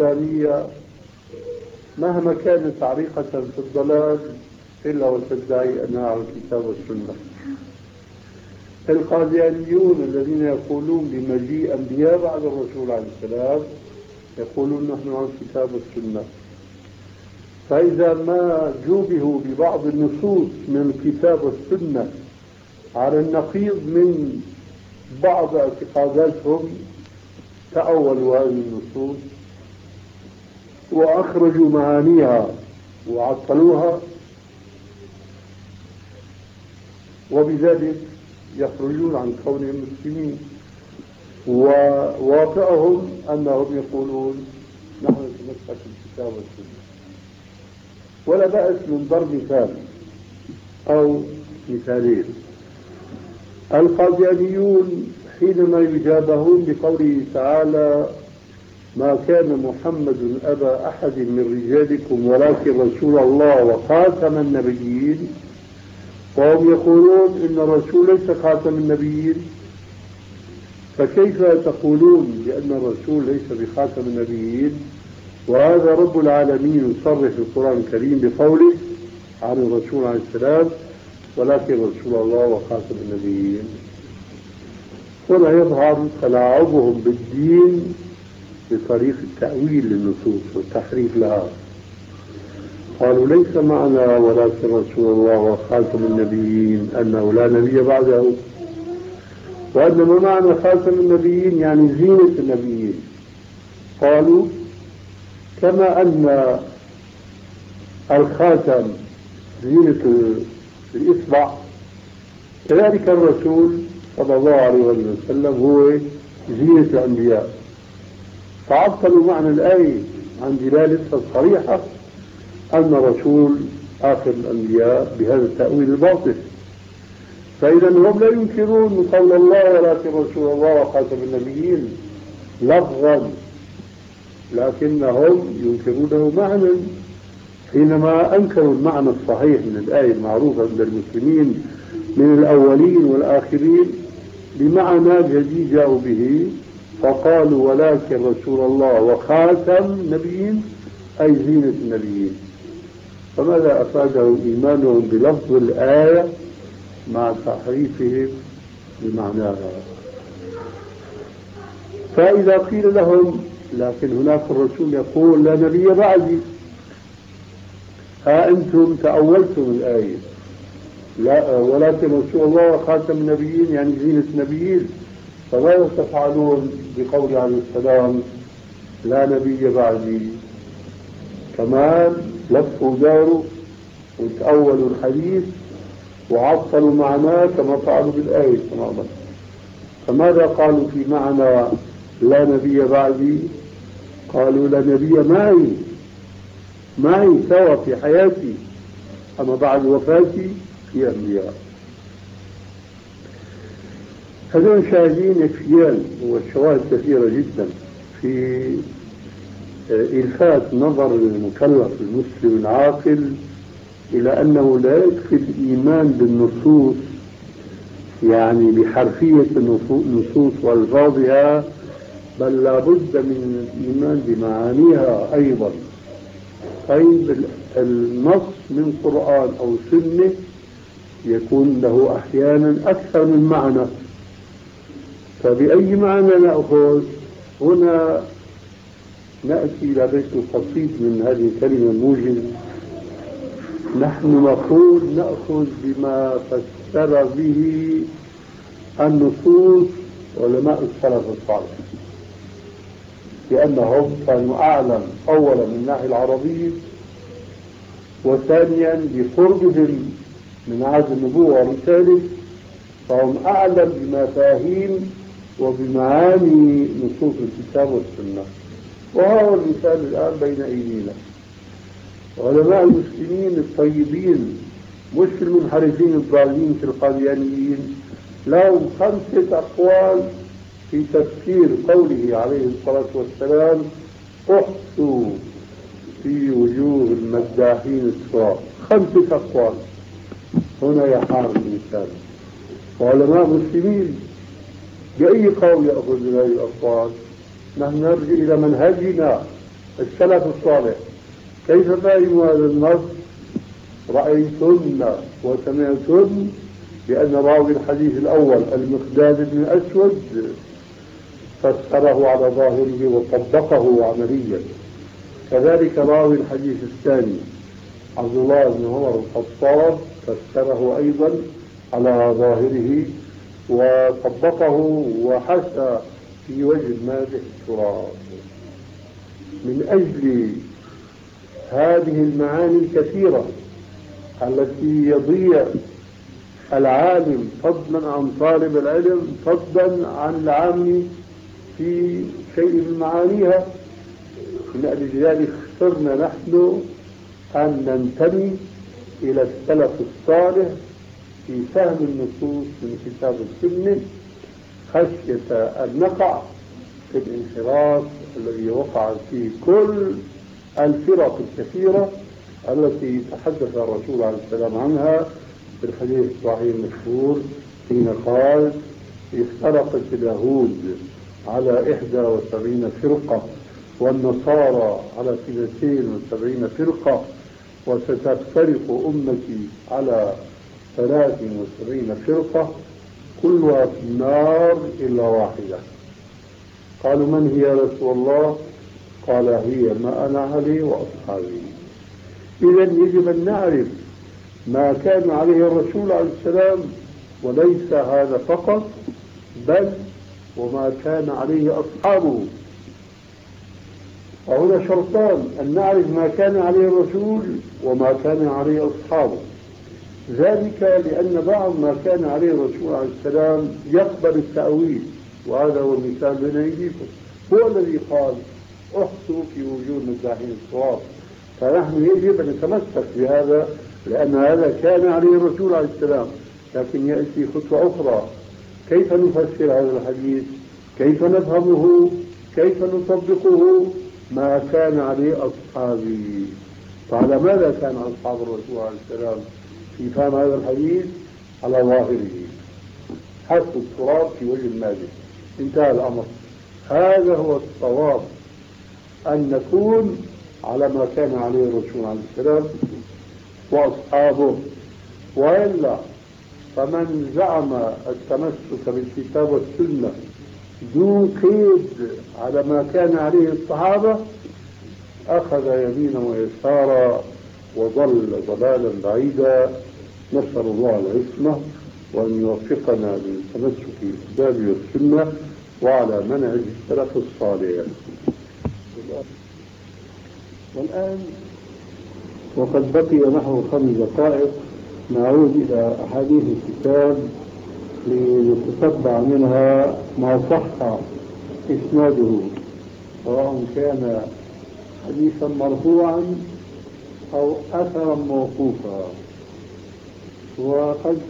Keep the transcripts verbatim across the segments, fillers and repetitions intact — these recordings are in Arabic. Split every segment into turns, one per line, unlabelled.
الإسلامية مهما كانت عريقة في الضلال إلا وتدعي أنها على الكتاب والسنة. القاديانيون الذين يقولون بمجيء أنبياء بعد الرسول عليه السلام يقولون نحن على الكتاب والسنة. فإذا ما جوبهوا ببعض النصوص من الكتاب والسنة على النقيض من بعض اعتقاداتهم تأولوا هذه النصوص وأخرجوا معانيها وعطلوها، وبذلك يخرجون عن كونهم مسلمين. وواقعهم أنهم يقولون نحن نتمسك بالكتاب والسنة. ولا بأس من ضرب مثال أو مثالين. القاديانيون حينما يجابهون بقوله تعالى ما كان محمد أبا أحد من رجالكم ولكن رسول الله وخاتم النبيين، وهم يقولون إن الرسول ليس خاتم النبيين، فكيف تقولون بأن الرسول ليس بخاتم النبيين وهذا رب العالمين يصرح في القرآن الكريم بقوله عن الرسول عليه السلام ولكن رسول الله وخاتم النبيين؟ ولا يظهر تلاعبهم بالدين بطريق التأويل للنصوص والتحريف لها. قالوا ليس معنى ولكن رسول الله وخاتم النبيين أنه لا نبي بعده، وإنما معنى خاتم النبيين يعني زينة النبيين. قالوا كما أن الخاتم زينة الإصبع كذلك الرسول صلى الله عليه وسلم هو زينة الأنبياء. فعطلوا معنى الآية عن دلالتها الصريحة أن الرسول آخر الأنبياء بهذا التأويل الباطل. فإذا هم لا ينكرون قول الله ولكن رسول الله وخاتم النبيين لفظا، لكنهم ينكرونه معنى. حينما أنكروا المعنى الصحيح من الآية المعروفة عند المسلمين من الأولين والآخرين بمعنى جديد جاءوا به فقالوا ولكن رسول الله وخاتم النبيين أي زينة النبيين، فماذا أفادهم إيمانهم بلفظ الآية مع تحريفهم بمعناها؟ فإذا قيل لهم لكن هناك الرسول يقول لا نبي بعدي، ها أنتم تأولتم الآية لا ولكن رسول الله وخاتم النبيين يعني زينة النبيين، فماذا تفعلون بقول عليه السلام لا نبي بعدي؟ كمان لفوا داروا وتأولوا الحديث وعطلوا معناه كما فعلوا بالآية تماما. فماذا قالوا في معنى لا نبي بعدي؟ قالوا لا نبي معي معي سوا في حياتي، أما بعد وفاتي في أنبياء. هذول شاهدين يكفيان والشواهد كثيرة جدا في إلفات نظر المكلف المسلم العاقل إلى أنه لا يكفي الإيمان بالنصوص يعني بحرفية النصوص والفاظها، بل لا بد من الإيمان بمعانيها أيضا. طيب النص من قرآن أو سنة يكون له أحيانا أكثر من معنى، فبأي معنى نأخذ؟ هنا نأتي إلى بيت قصيد من هذه الكلمة الموجز. نحن نقول نأخذ بما فسر به النصوص علماء السلف الصالح، لأنهم كانوا أعلم أولا من الناحية العربية، وثانيا بقربهم من عهد النبوة والرسالة فهم أعلم بمفاهيم وبمعاني نصوص الكتاب والسنة. وهذا المثال الآن بين أيدينا. علماء المسلمين الطيبين مش المنحرفين الضالين في القاديانيين لهم خمسة أقوال في تفسير قوله عليه الصلاة والسلام احثوا في وجوه المداحين السواء. خمسة أقوال هنا يحار الإنسان. وعلماء مسلمين بأي قول يأخذ هذه الأقوال؟ نحن نرجع إلى منهجنا السلف الصالح كيف فهموا هذا النص؟ رأيتن وسمعتن بأن راوي الحديث الأول المقداد بن الأسود فسره على ظاهره وطبقه عمليا، كذلك راوي الحديث الثاني عبد الله بن عمر الخطاب فسره أيضا على ظاهره وطبقه وحث في وجه المادح التراب. من أجل هذه المعاني الكثيرة التي يضيع العالم فضلا عن طالب العلم فضلا عن العام في شيء من معانيها، من أجل ذلك اخترنا نحن أن ننتمي إلى السلف الصالح في فهم النصوص من كتاب السنة، خشية أن نقع في الانحراف الذي وقع فيه كل الفرق الكثيرة التي تحدث الرسول عليه السلام عنها في الحديث الصحيح المشهور حين قال: افترقت اليهود على إحدى وسبعين فرقة والنصارى على اثنتين وسبعين فرقة وستفترق أمتي على ثلاث وسبعين فرقة كلها في النار إلا واحدة. قالوا: من هي يا رسول الله؟ قال: هي ما أنا عليه وأصحابي. إذن يجب أن نعرف ما كان عليه الرسول عليه السلام، وليس هذا فقط بل وما كان عليه أصحابه. وهنا شرطان: أن نعرف ما كان عليه الرسول وما كان عليه أصحابه، ذلك لأن بعض ما كان عليه الرسول عليه السلام يقبل التأويل، وهذا هو المثال بين أيديكم، هو الذي قال: احصوا في وجوه مداحين الصواب. فنحن يجب أن نتمسك بهذا لأن هذا كان عليه الرسول عليه السلام. لكن يأتي خطوة أخرى: كيف نفسر هذا الحديث؟ كيف نفهمه؟ كيف نطبقه؟ ما كان عليه أصحابي. فعلى ماذا كان أصحاب الرسول عليه السلام في فهم هذا الحديث؟ على ظاهره، حث التراب في وجه المادة، انتهى الأمر. هذا هو الصواب، أن نكون على ما كان عليه الرسول عليه السلام وأصحابه. وإلا فمن زعم التمسك بالكتاب والسنة دون قيد على ما كان عليه الصحابة أخذ يمينا ويسارا وضل ضلالا بعيدا. نسأل الله العصمة وأن يوفقنا للتمسك بالكتاب والسنة وعلى منهج السلف الصالح. والآن وقد بقي نحو خمس دقائق نعود إلى أحاديث الكتاب لنتتبع منها ما صح إسناده، سواء كان حديثا مرفوعا أو أثرا موقوفا. وقد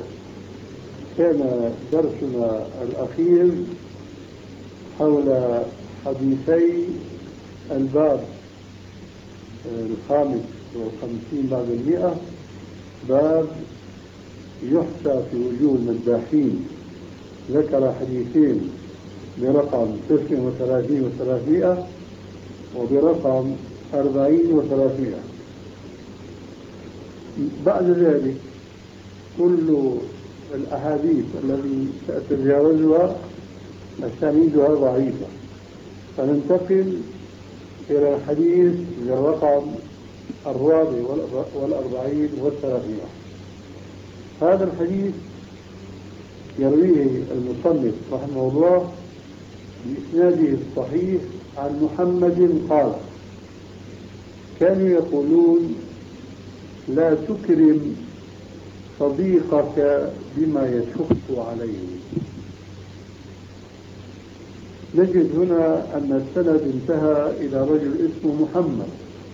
كان درسنا الأخير حول حديثي الباب الخامس والخمسين بعد المئة، باب يحصى في وجوه المداحين. ذكر حديثين برقم تسع وثلاثين وثلاثمائة وبرقم أربعين وثلاثمائة. بعد ذلك كل الأحاديث التي سأتجاوزها أسانيدها ضعيفة، فننتقل إلى الحديث بالرقم الرابع والأربعين والثلاثمائة. هذا الحديث يرويه المصنف رحمه الله بإسناده الصحيح عن محمد قال: كانوا يقولون: لا تكرم صديقك بما يشق عليه. نجد هنا أن السند انتهى إلى رجل اسمه محمد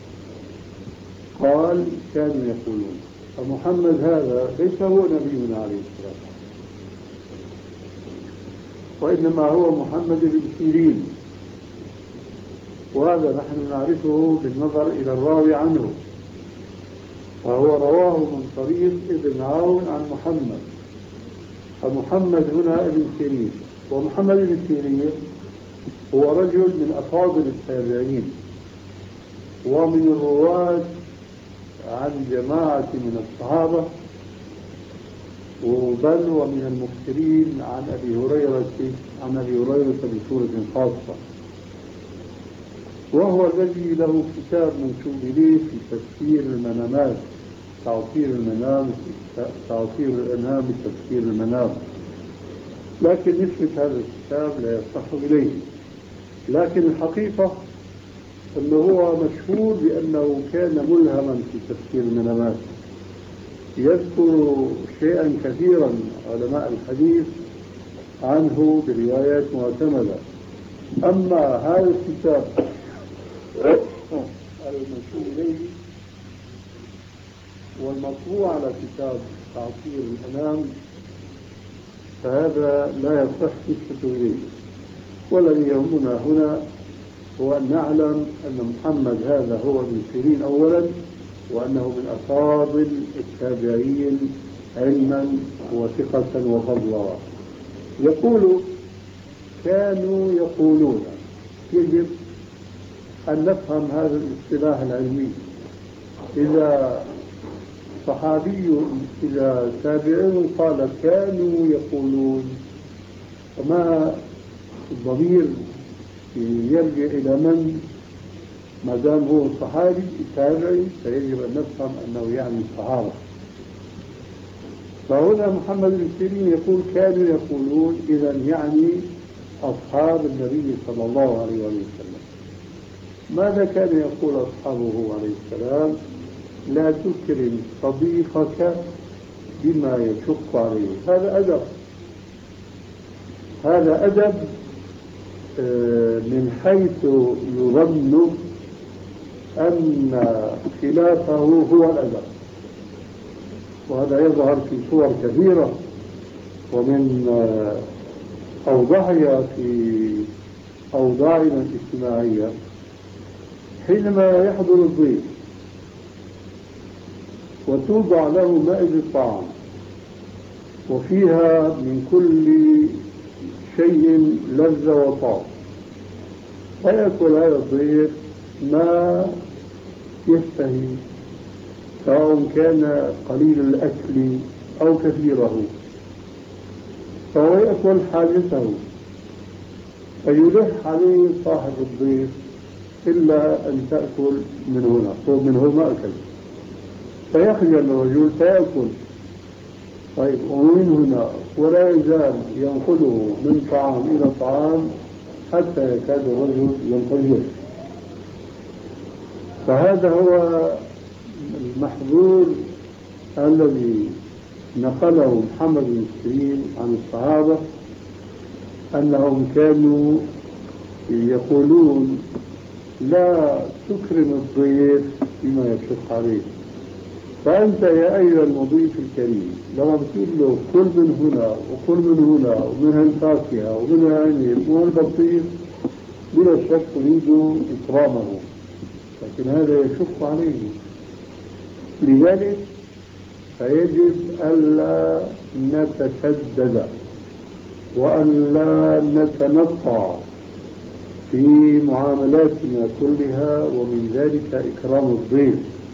قال: كانوا يقولون. فمحمد هذا ليس هو نبينا عليه السلام، وإنما هو محمد بن سيرين، وهذا نحن نعرفه بالنظر إلى الراوي عنه، وهو رواه من طريق ابن عون عن محمد. فمحمد هنا ابن سيرين، ومحمد بن سيرين هو رجل من أفاضل التابعين، ومن الرواة عن جماعة من الصحابة، بل ومن المكثرين عن أبي هريرة عن أبي هريرة بصورة خاصة، وهو الذي له كتاب منسوب إليه في تفسير المنامات، تعطير المنام تعطير الأنام بتفسير المنام، لكن نسبة هذا الكتاب لا يصح إليه. لكن الحقيقة أنه هو مشهور بأنه كان ملهما في تفسير المنامات، يذكر شيئا كثيرا علماء الحديث عنه بروايات معتمدة. أما هذا الكتاب المنسوب إليه والمطبوع على كتاب تعطير الأنام فهذا لا يصح نسبته إليه. والذي يهمنا هنا هو أن نعلم أن محمد هذا هو ابن سيرين أولا، وأنه من أفاضل التابعين علما وثقة وفضلا. يقول كانوا يقولون، يجب أن نفهم هذا الاصطلاح العلمي. إذا صحابي إذا تابعي قال كانوا يقولون، وما الضمير يرجع إلى من؟ ما دام هو صحابي تابعي فيجب أن نفهم أنه يعني الصحابة. فهنا محمد بن سيرين يقول كانوا يقولون، إذا يعني أصحاب النبي صلى الله عليه وسلم. ماذا كان يقول أصحابه عليه السلام؟ لا تكرم صديقك بما يشق عليه. هذا أدب، هذا أدب من حيث يظن أن خلافه هو الأدب، وهذا يظهر في صور كثيرة، ومن أوضحها في أوضاعنا الاجتماعية حينما يحضر الضيف وتوضع له مائدة طعام وفيها من كل شيء لذة وطعم، فيأكل هذا الضيف ما يشتهي، سواء كان قليل الأكل أو كثيره، فهو يأكل حاجته، فيلح عليه صاحب الضيف إلا أن تأكل من هنا، ومن هنا ما أكل، فيخجل الرجل فيأكل. طيب ومن هنا ولا يزال ينقله من طعام إلى طعام حتى يكاد الرجل ينفجر. فهذا هو المحظور الذي نقله محمد بن سيرين عن الصحابة، أنهم كانوا يقولون لا تكرم الضيف بما يشق عليه. فأنت يا أيها المضيف الكريم لما بتقول له كل من هنا وكل من هنا ومن الفاكهة ومن العنب ومن البطيخ بلا شك تريد إكرامه، لكن هذا يشق عليه. لذلك فيجب ألا نتشدد وألا نتنطع في معاملاتنا كلها، ومن ذلك إكرام الضيف.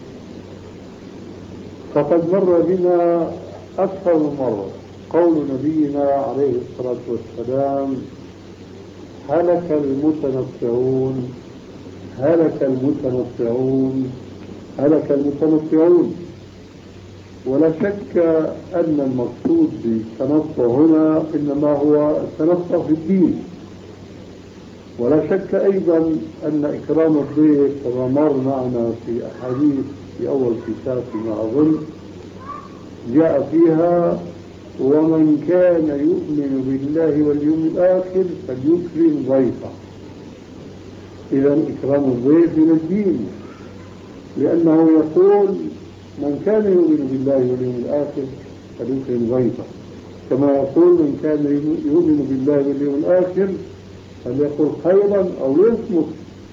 فقد مر بنا أكثر من مرة قول نبينا عليه الصلاة والسلام هلك المتنطعون هلك المتنطعون هلك المتنطعون. ولا شك أن المقصود بالتنطع هنا إنما هو التنطع في الدين. ولا شك أيضا أن إكرام الضيف كما مر معنا في أحاديث في أول كتاب فيما أظن جاء فيها ومن كان يؤمن بالله واليوم الآخر فليكرم ضيفه. إذا إكرام الضيف من الدين، لأنه يقول من كان يؤمن بالله واليوم الآخر فليكرم ضيفه، كما يقول من كان يؤمن بالله واليوم الآخر فليقل خيرا أو ليصمت.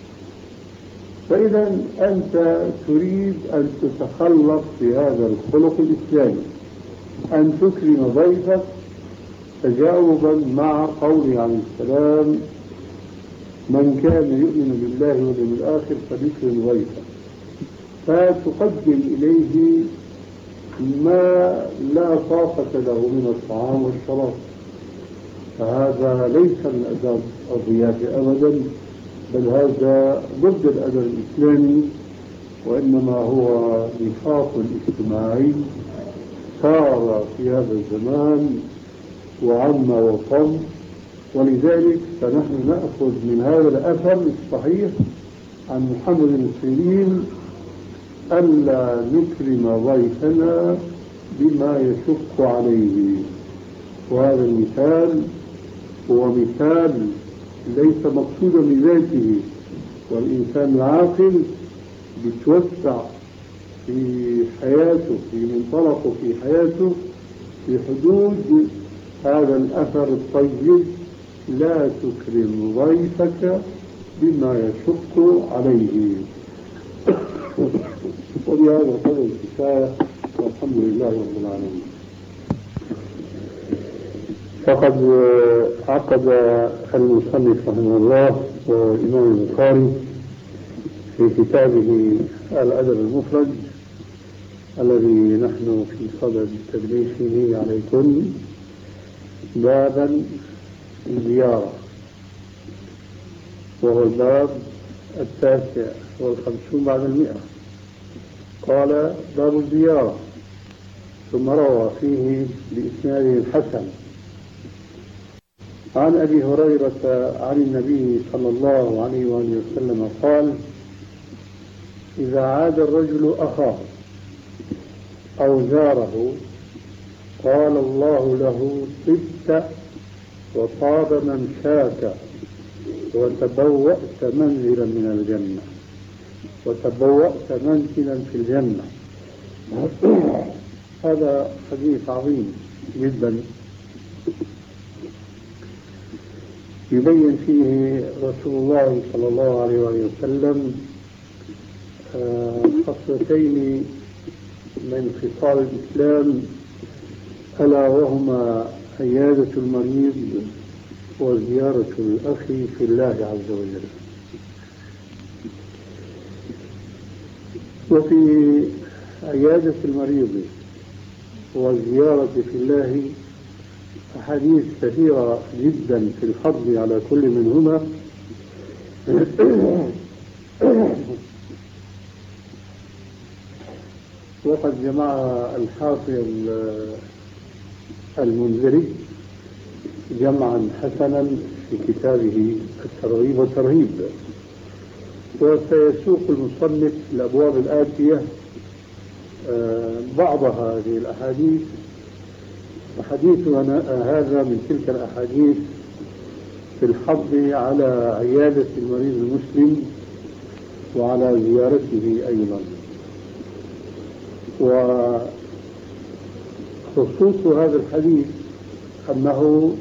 فإذا أنت تريد أن تتخلق بهذا الخلق الإسلامي، أن تكرم ضيفك تجاوبا مع قوله عليه السلام من كان يؤمن بالله واليوم الآخر فليكرم ضيفه، فتقدم إليه ما لا طاقة له من الطعام والشراب، فهذا ليس من أداب الضيافة أبدا، بل هذا ضد الأدب الإسلامي، وإنما هو نفاق اجتماعي صار في هذا الزمان وعم وطم. ولذلك فنحن نأخذ من هذا الأثر الصحيح عن محمد بن سيرين ألا نكرم ضيفنا بما يشق عليه، وهذا المثال هو مثال ليس مقصودا بذاته، والإنسان العاقل بيتوسع في حياته، في منطلقه في حياته، في حدود هذا الأثر الطيب: لا تكرم ضيفك بما يشق عليه. وبهذا قدر الكفاية، والحمد لله رب العالمين. فقد عقد المصنف رحمه الله والإمام البخاري في كتابه الأدب المفرد الذي نحن في صدد تدريسه عليكم بابا الزيارة، وهو الباب التاسع والخمسون بعد المئة. قال: باب الزيارة. ثم روى فيه بإسناد حسن عن أبي هريرة عن النبي صلى الله عليه وآله وسلم قال: إذا عاد الرجل أخاه أو زاره قال الله له: طبت وطاب ممشاك وتبوأت منزلا من الجنة، وتبوأت منزلا في الجنة. هذا حديث عظيم جدا يبين فيه رسول الله صلى الله عليه وسلم خصلتين من خصال الإسلام، ألا وهما عيادة المريض وزيارة الأخ في الله عز وجل. وفي عيادة المريض والزيارة في الله أحاديث كثيرة جدا في الحض على كل منهما. وقد جمع الحافظ المنذري جمعا حسنا في كتابه الترغيب والترهيب، وسيسوق المصنف الأبواب الآتية بعض هذه الأحاديث، وحديثنا هذا من تلك الأحاديث في الحض على عيادة المريض المسلم وعلى زيارته أيضا. وخصوص هذا الحديث أنه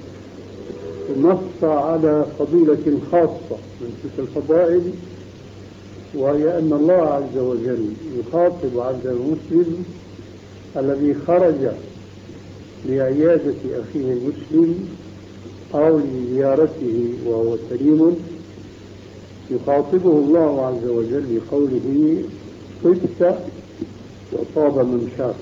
نص على فضيلة خاصة من تلك الفضائل، وهي أن الله عز وجل يخاطب عبد المسلم الذي خرج لعيادة أخيه المسلم أو لزيارته وهو سليم، يخاطبه الله عز وجل بقوله: طبت وطاب ممشاك.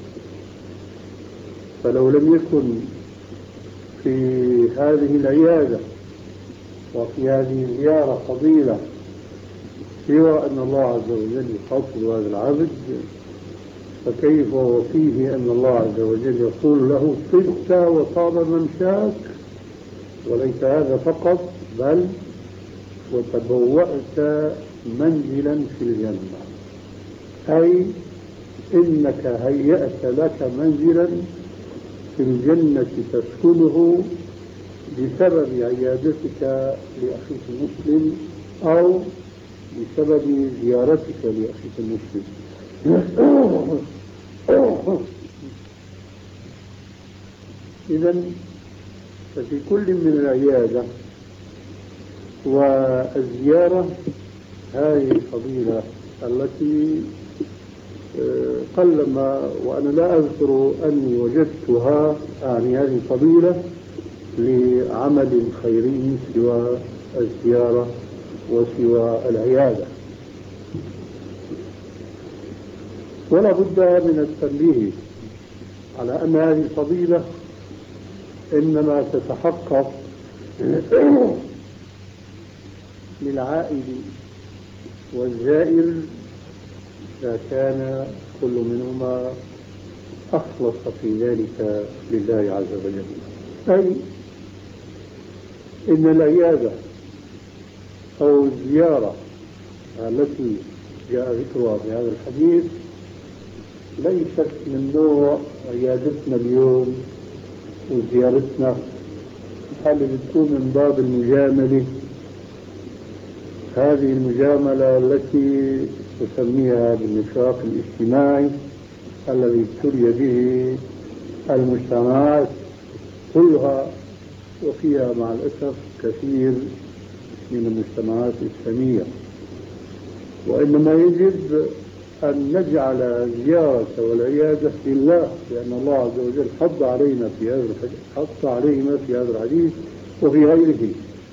فلو لم يكن في هذه العيادة وفي هذه الزيارة فضيلة سوى أن الله عز وجل يخاطب هذا العبد، فكيف وفيه أن الله عز وجل يقول له: طبت وطاب ممشاك؟ وليس هذا فقط، بل وتبوأت منزلا في الجنة، أي إنك هيأت لك منزلا في الجنة تسكنه بسبب عيادتك لأخيك المسلم أو بسبب زيارتك لأخيك المسلم. إذن ففي كل من العيادة والزيارة هذه الفضيلة التي قلما وأنا لا أذكر أني وجدتها، يعني هذه الفضيلة لعمل خيري سوى الزيارة وسوى العيادة. ولا بد من التنبيه على أن هذه الفضيلة إنما تتحقق للعائد والزائر إذا كان كل منهما أخلص في ذلك لله عز وجل. أي إن العيادة أو الزيارة التي جاء ذكرها في هذا الحديث ليست من نوع عيادتنا اليوم وزيارتنا اللي بتكون من باب المجاملة، هذه المجاملة التي تسميها بالنفاق الاجتماعي الذي ابتلي به المجتمعات كلها، وفيها مع الأسف كثير من المجتمعات الإسلامية. وإنما يجب أن نجعل الزيارة والعيادة لله، لأن الله عز وجل حض علينا في هذا الحديث حض علينا في هذا الحديث وفي غيره.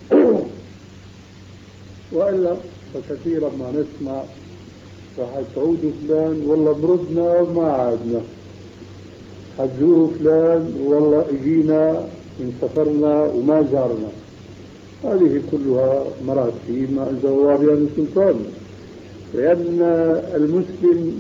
وإلا فكثيرا ما نسمع راح تعود فلان والله مرضنا وما عادنا، حتزور فلان والله اجينا من سفرنا وما زارنا. هذه كلها مراتب ما أنزل الله بها من سلطان، لأن المسلم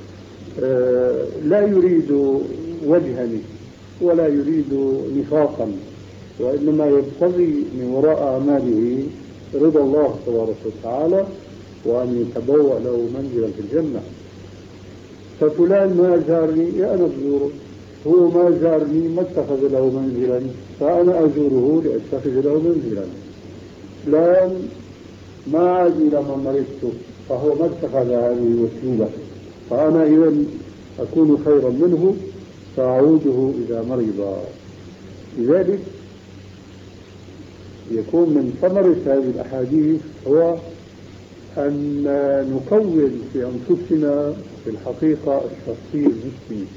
لا يريد وجها ولا يريد نفاقا، وإنما يبتغي من وراء أعماله رضا الله تبارك وتعالى وأن يتبوأ له منزلا في الجنة. ففلان ما زارني أنا أزوره، هو ما زارني ما اتخذ له منزلا فأنا أزوره لأتخذ له منزلا. فلان ما عاد لما مرضت فهو ما اتخذ هذه الوسيلة فأنا إذا أكون خيرا منه فأعوده إذا مرض. لذلك يكون من ثمرة هذه الأحاديث هو أن نكون في أنفسنا في الحقيقة الشخصية المسلمة،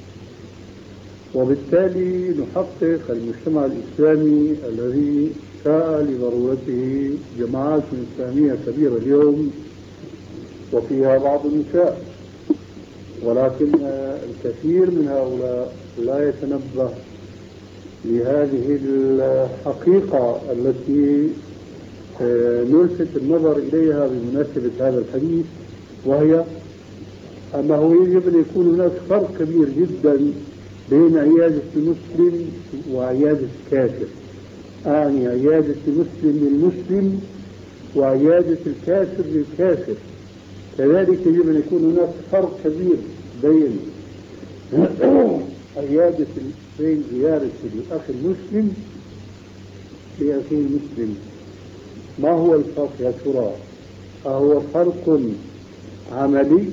وبالتالي نحقق المجتمع الإسلامي الذي ساء لضرورته جماعات إسلامية كبيرة اليوم وفيها بعض النساء، ولكن الكثير من هؤلاء لا يتنبه لهذه الحقيقة التي نلفت النظر إليها بمناسبة هذا الحديث، وهي أنه يجب أن يكون هناك فرق كبير جدا بين عيادة المسلم وعيادة الكافر. أعني عيادة المسلم للمسلم وعيادة الكافر للكافر. كذلك يجب أن يكون هناك فرق كبير بين عيادة بين زيارة الأخ المسلم لأخيه المسلم. ما هو الفرق يا ترى؟ أهو فرق عملي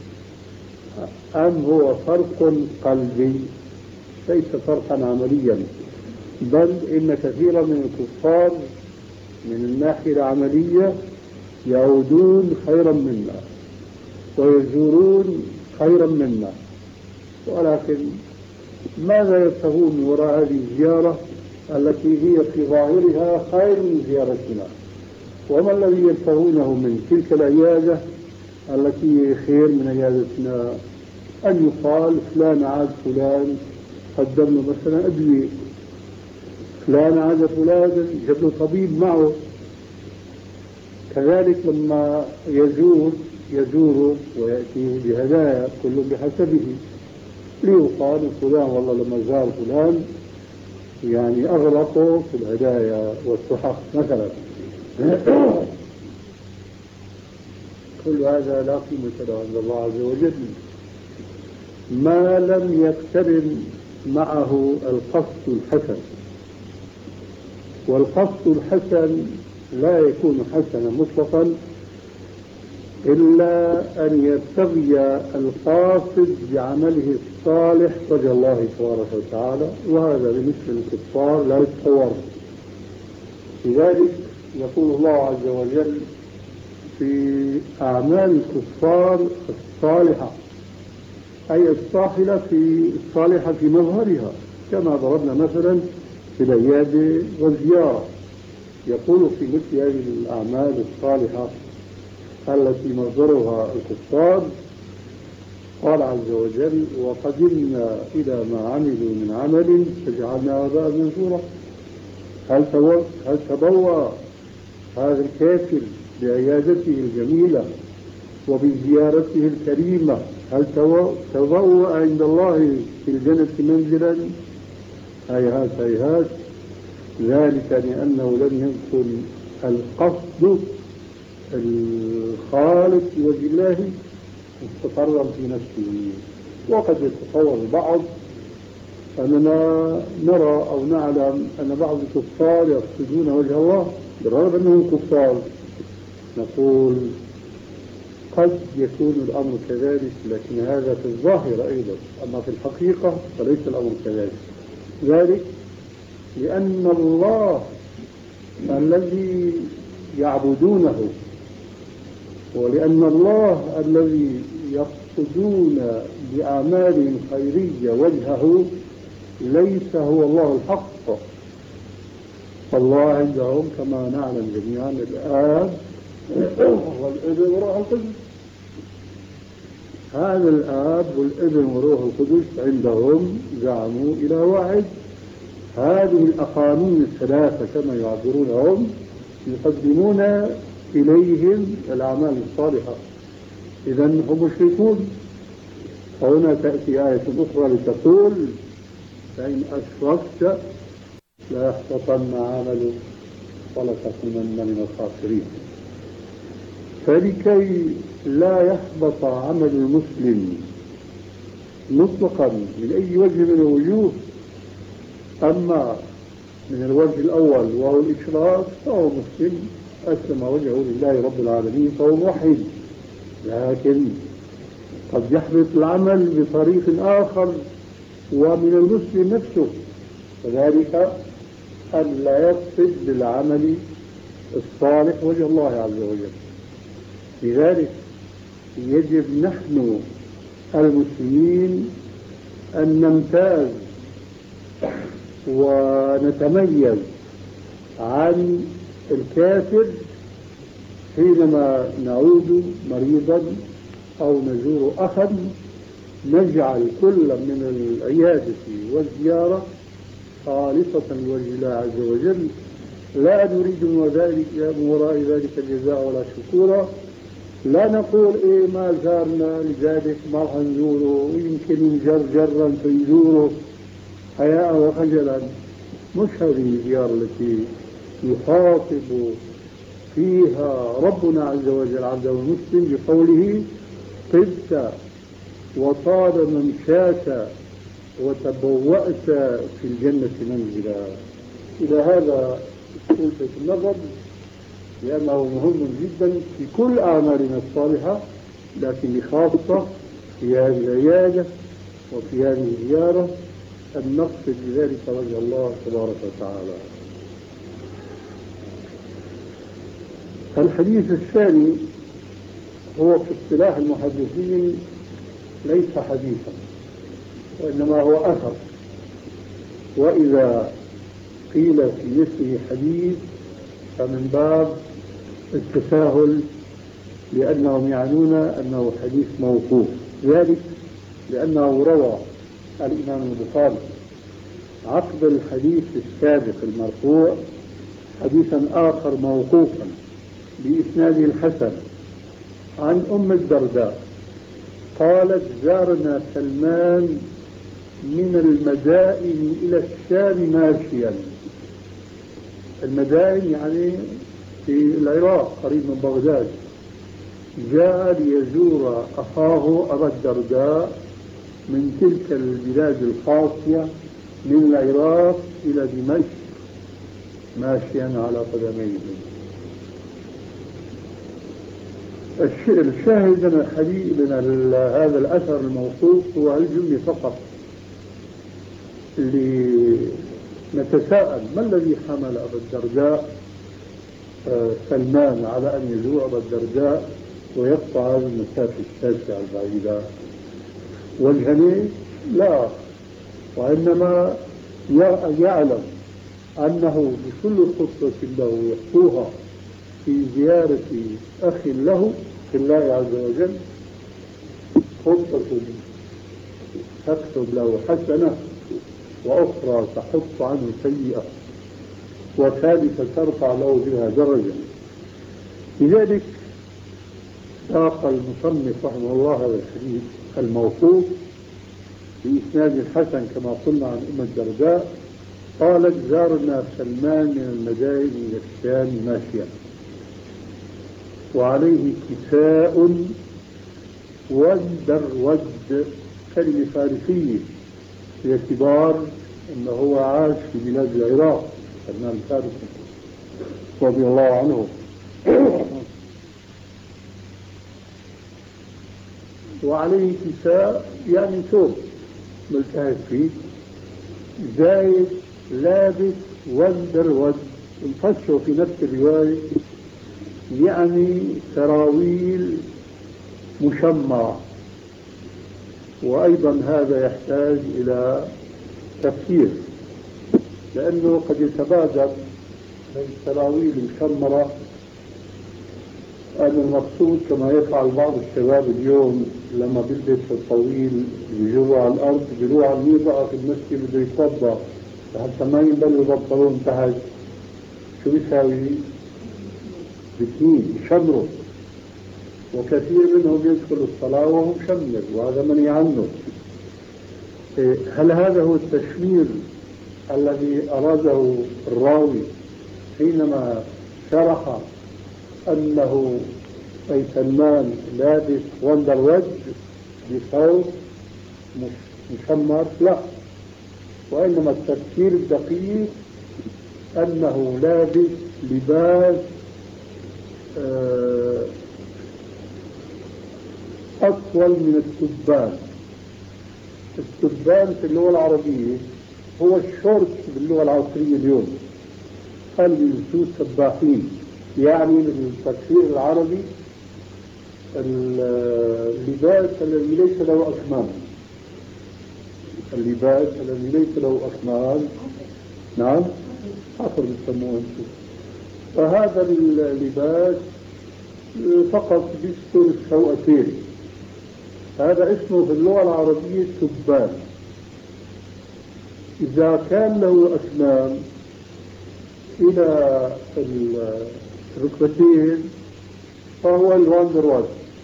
أم هو فرق قلبي؟ ليس فرقا عمليا، بل إن كثيرا من الكفار من الناحية العملية يعودون خيرا منا ويزورون خيرا منا، ولكن ماذا يبتغون من وراء هذه الزيارة التي هي في ظاهرها خير من زيارتنا؟ وما الذي يبتغونه من تلك العيادة التي هي خير من عيادتنا؟ أن يقال فلان عاد فلان قدم له مثلا أدوية، فلان عاد فلان جاب له طبيب معه. كذلك لما يزور يزور ويأتي بهدايا كل بحسبه، ليقال فلان والله لما زار فلان يعني أغرقوا في الهدايا والتحف مثلا. كل هذا لا قيمة له عند الله عز وجل ما لم يقترن معه القصد الحسن، والقصد الحسن لا يكون حسنا مطلقا إلا أن يبتغي القاصد بعمله الصالح وجه الله تبارك وتعالى، وهذا بالنسبة للكفار لا يتصور. لذلك يقول الله عز وجل في أعمال الكفار الصالحة، أي الصالحة في الصالحة في مظهرها، كما ضربنا مثلا في العيادة والزيارة. يقول في مثل هذه الأعمال الصالحة التي مصدرها الكفار، قال عز وجل: وقدمنا إلى ما عملوا من عمل فجعلناه هباء منثورا. هل هل تبوأ هذا الكافر بعيادته الجميلة وبزيارته الكريمة، هل تبوأ عند الله في الجنة منزلا؟ هيهات هيهات، ذلك لأنه لم يكن القصد الخالص لوجه الله مستقرا في نفسه. وقد يتصور البعض أننا نرى أو نعلم أن بعض الكفار يقصدون وجه الله بالرغم أنهم كفار، نقول قد يكون الأمر كذلك، لكن هذا في الظاهر أيضا، أما في الحقيقة فليس الأمر كذلك. ذلك لأن الله الذي يعبدونه ولأن الله الذي يقصدون بأعمال خيرية وجهه ليس هو الله الحق. الله عندهم كما نعلم جميعا الآب والابن وروح القدس. هذا الآب والابن وروح القدس عندهم زعموا إلى واحد. هذه الأقانيم الثلاثة كما يعبرونهم يقدمون إليهم الأعمال الصالحة، إذا هم مشركون. وهنا تأتي آية أخرى لتقول: فإن أشركت لا يحبطن عملك ولتكونن من الخاسرين. فلكي لا يحبط عمل المسلم مطلقا من أي وجه من الوجوه، أما من الوجه الأول وهو الإشراك فهو مسلم أسلم وجهه لله رب العالمين فهو موحد، لكن قد يحبط العمل بطريق آخر ومن المسلم نفسه، وذلك أن لا يقصد بالعمل الصالح وجه الله عز وجل. لذلك يجب نحن المسلمين أن نمتاز ونتميز عن الكافر حينما نعود مريضا أو نزور أخا، نجعل كل من العيادة والزيارة خالصة لوجه الله عز وجل، لا نريد من وراء ذلك الجزاء ولا شكورا. لا نقول إيه ما زارنا لذلك ما راح نزوره، ويمكن نجر جرا فنزوره حياء وخجلا. مش هذه الزيارة التي يخاطب فيها ربنا عز وجل عبده المسلم بقوله: طبت وطاب ممشاك وتبوأت في الجنة منزلا. إلى هذا ألفت النظر لأنه مهم جدا في كل أعمالنا الصالحة، لكن بخاصة في هذه العيادة وفي هذه الزيارة أن نقصد بذلك وجه الله تبارك وتعالى. الحديث الثاني هو في اصطلاح المحدثين ليس حديثا وإنما هو أثر، وإذا قيل في مثله حديث فمن باب التساهل، لأنهم يعنون أنه حديث موقوف، ذلك لأنه روى الإمام البخاري عقب الحديث السابق المرفوع حديثا آخر موقوفا بإسناده الحسن عن أم الدرداء قالت: زارنا سلمان من المدائن إلى الشام ماشيا. المدائن يعني في العراق قريب من بغداد. جاء ليزور أخاه أبا الدرداء من تلك البلاد القاسية من العراق إلى دمشق ماشيا على قدميه. الشاهد من الحديث من هذا الأثر الموصوف هو الجملة فقط، لنتساءل ما الذي حمل أبا الدرداء سلمان على أن يزور أبا الدرداء ويقطع هذه المسافة الشاسعة البعيدة. والجنين لا، وإنما يعلم أنه بكل خطوة له يخطوها في زيارة أخ له في الله عز وجل خطة تكتب له حسنة، وأخرى تحط عنه سيئة، وثالثة ترفع له بها درجة. لذلك ساق المصنف رحمه الله هذا الحديث الموقوف بإسناد حسن كما قلنا عن أم الدرداء قالت: زارنا سلمان من المدائن إلى الشام ماشيا وعليه كساء ودرود، كلمة فارسية باعتبار أنه هو عاش في بلاد العراق، سلمان الفارسي رضي الله عنه. وعليه كساء يعني ثوب ملتهب فيه، زايد لابس ودرود، انفسوا في نفس الرواية يعني سراويل مشمرة. وأيضا هذا يحتاج إلى تفسير، لأنه قد يتبادر من السراويل المشمرة أن المقصود كما يفعل بعض الشباب اليوم لما بيلبس الطويل بيجروا على الأرض بيروح على الميضة في المسجد بده يتوضأ حتى ما ينبلوا يبطلون تحت، شو بيساوي؟ بتنين يشمروا، وكثير منهم يدخل الصلاة وهو مشمر، وهذا منهي عنه. هل هذا هو التشمير الذي أراده الراوي حينما شرح أنه أي سلمان لابس وندرود بثوب مشمر؟ لا، وإنما التفسير الدقيق أنه لابس لباس أطول من التبان. التبان في اللغة العربية هو الشورت باللغة العصرية اليوم، قال يلبسوه سباحين، يعني بالتفسير العربي اللباس الذي ليس له أكمام، اللباس الذي ليس له أكمام، نعم حفر بيسموه. فهذا اللباس فقط بيستر السوأتين، هذا اسمه في اللغة العربية تبان. إذا كان له أكمام إلى الركبتين فهو الواندرواد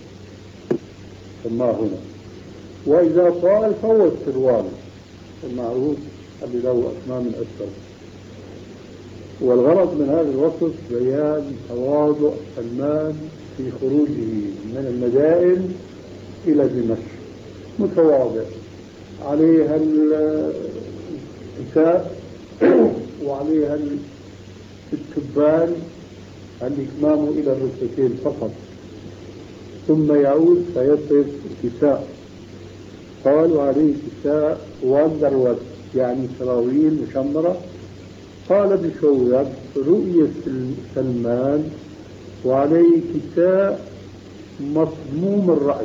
سماه هنا، وإذا طال فهو السروال المعروف الذي له أكمام أسفل. والغرض من هذا الوصف بيان تواضع سلمان في خروجه من المدائن إلى دمشق، متواضع، عليها الكساء وعليها التبان الإكمام إلى الركبتين فقط، ثم يعود فيصف الكساء. قالوا عليه كساء واندرود يعني سراويل مشمرة. قال بشوية رؤية سلمان وعليه كساء مصموم الرأس.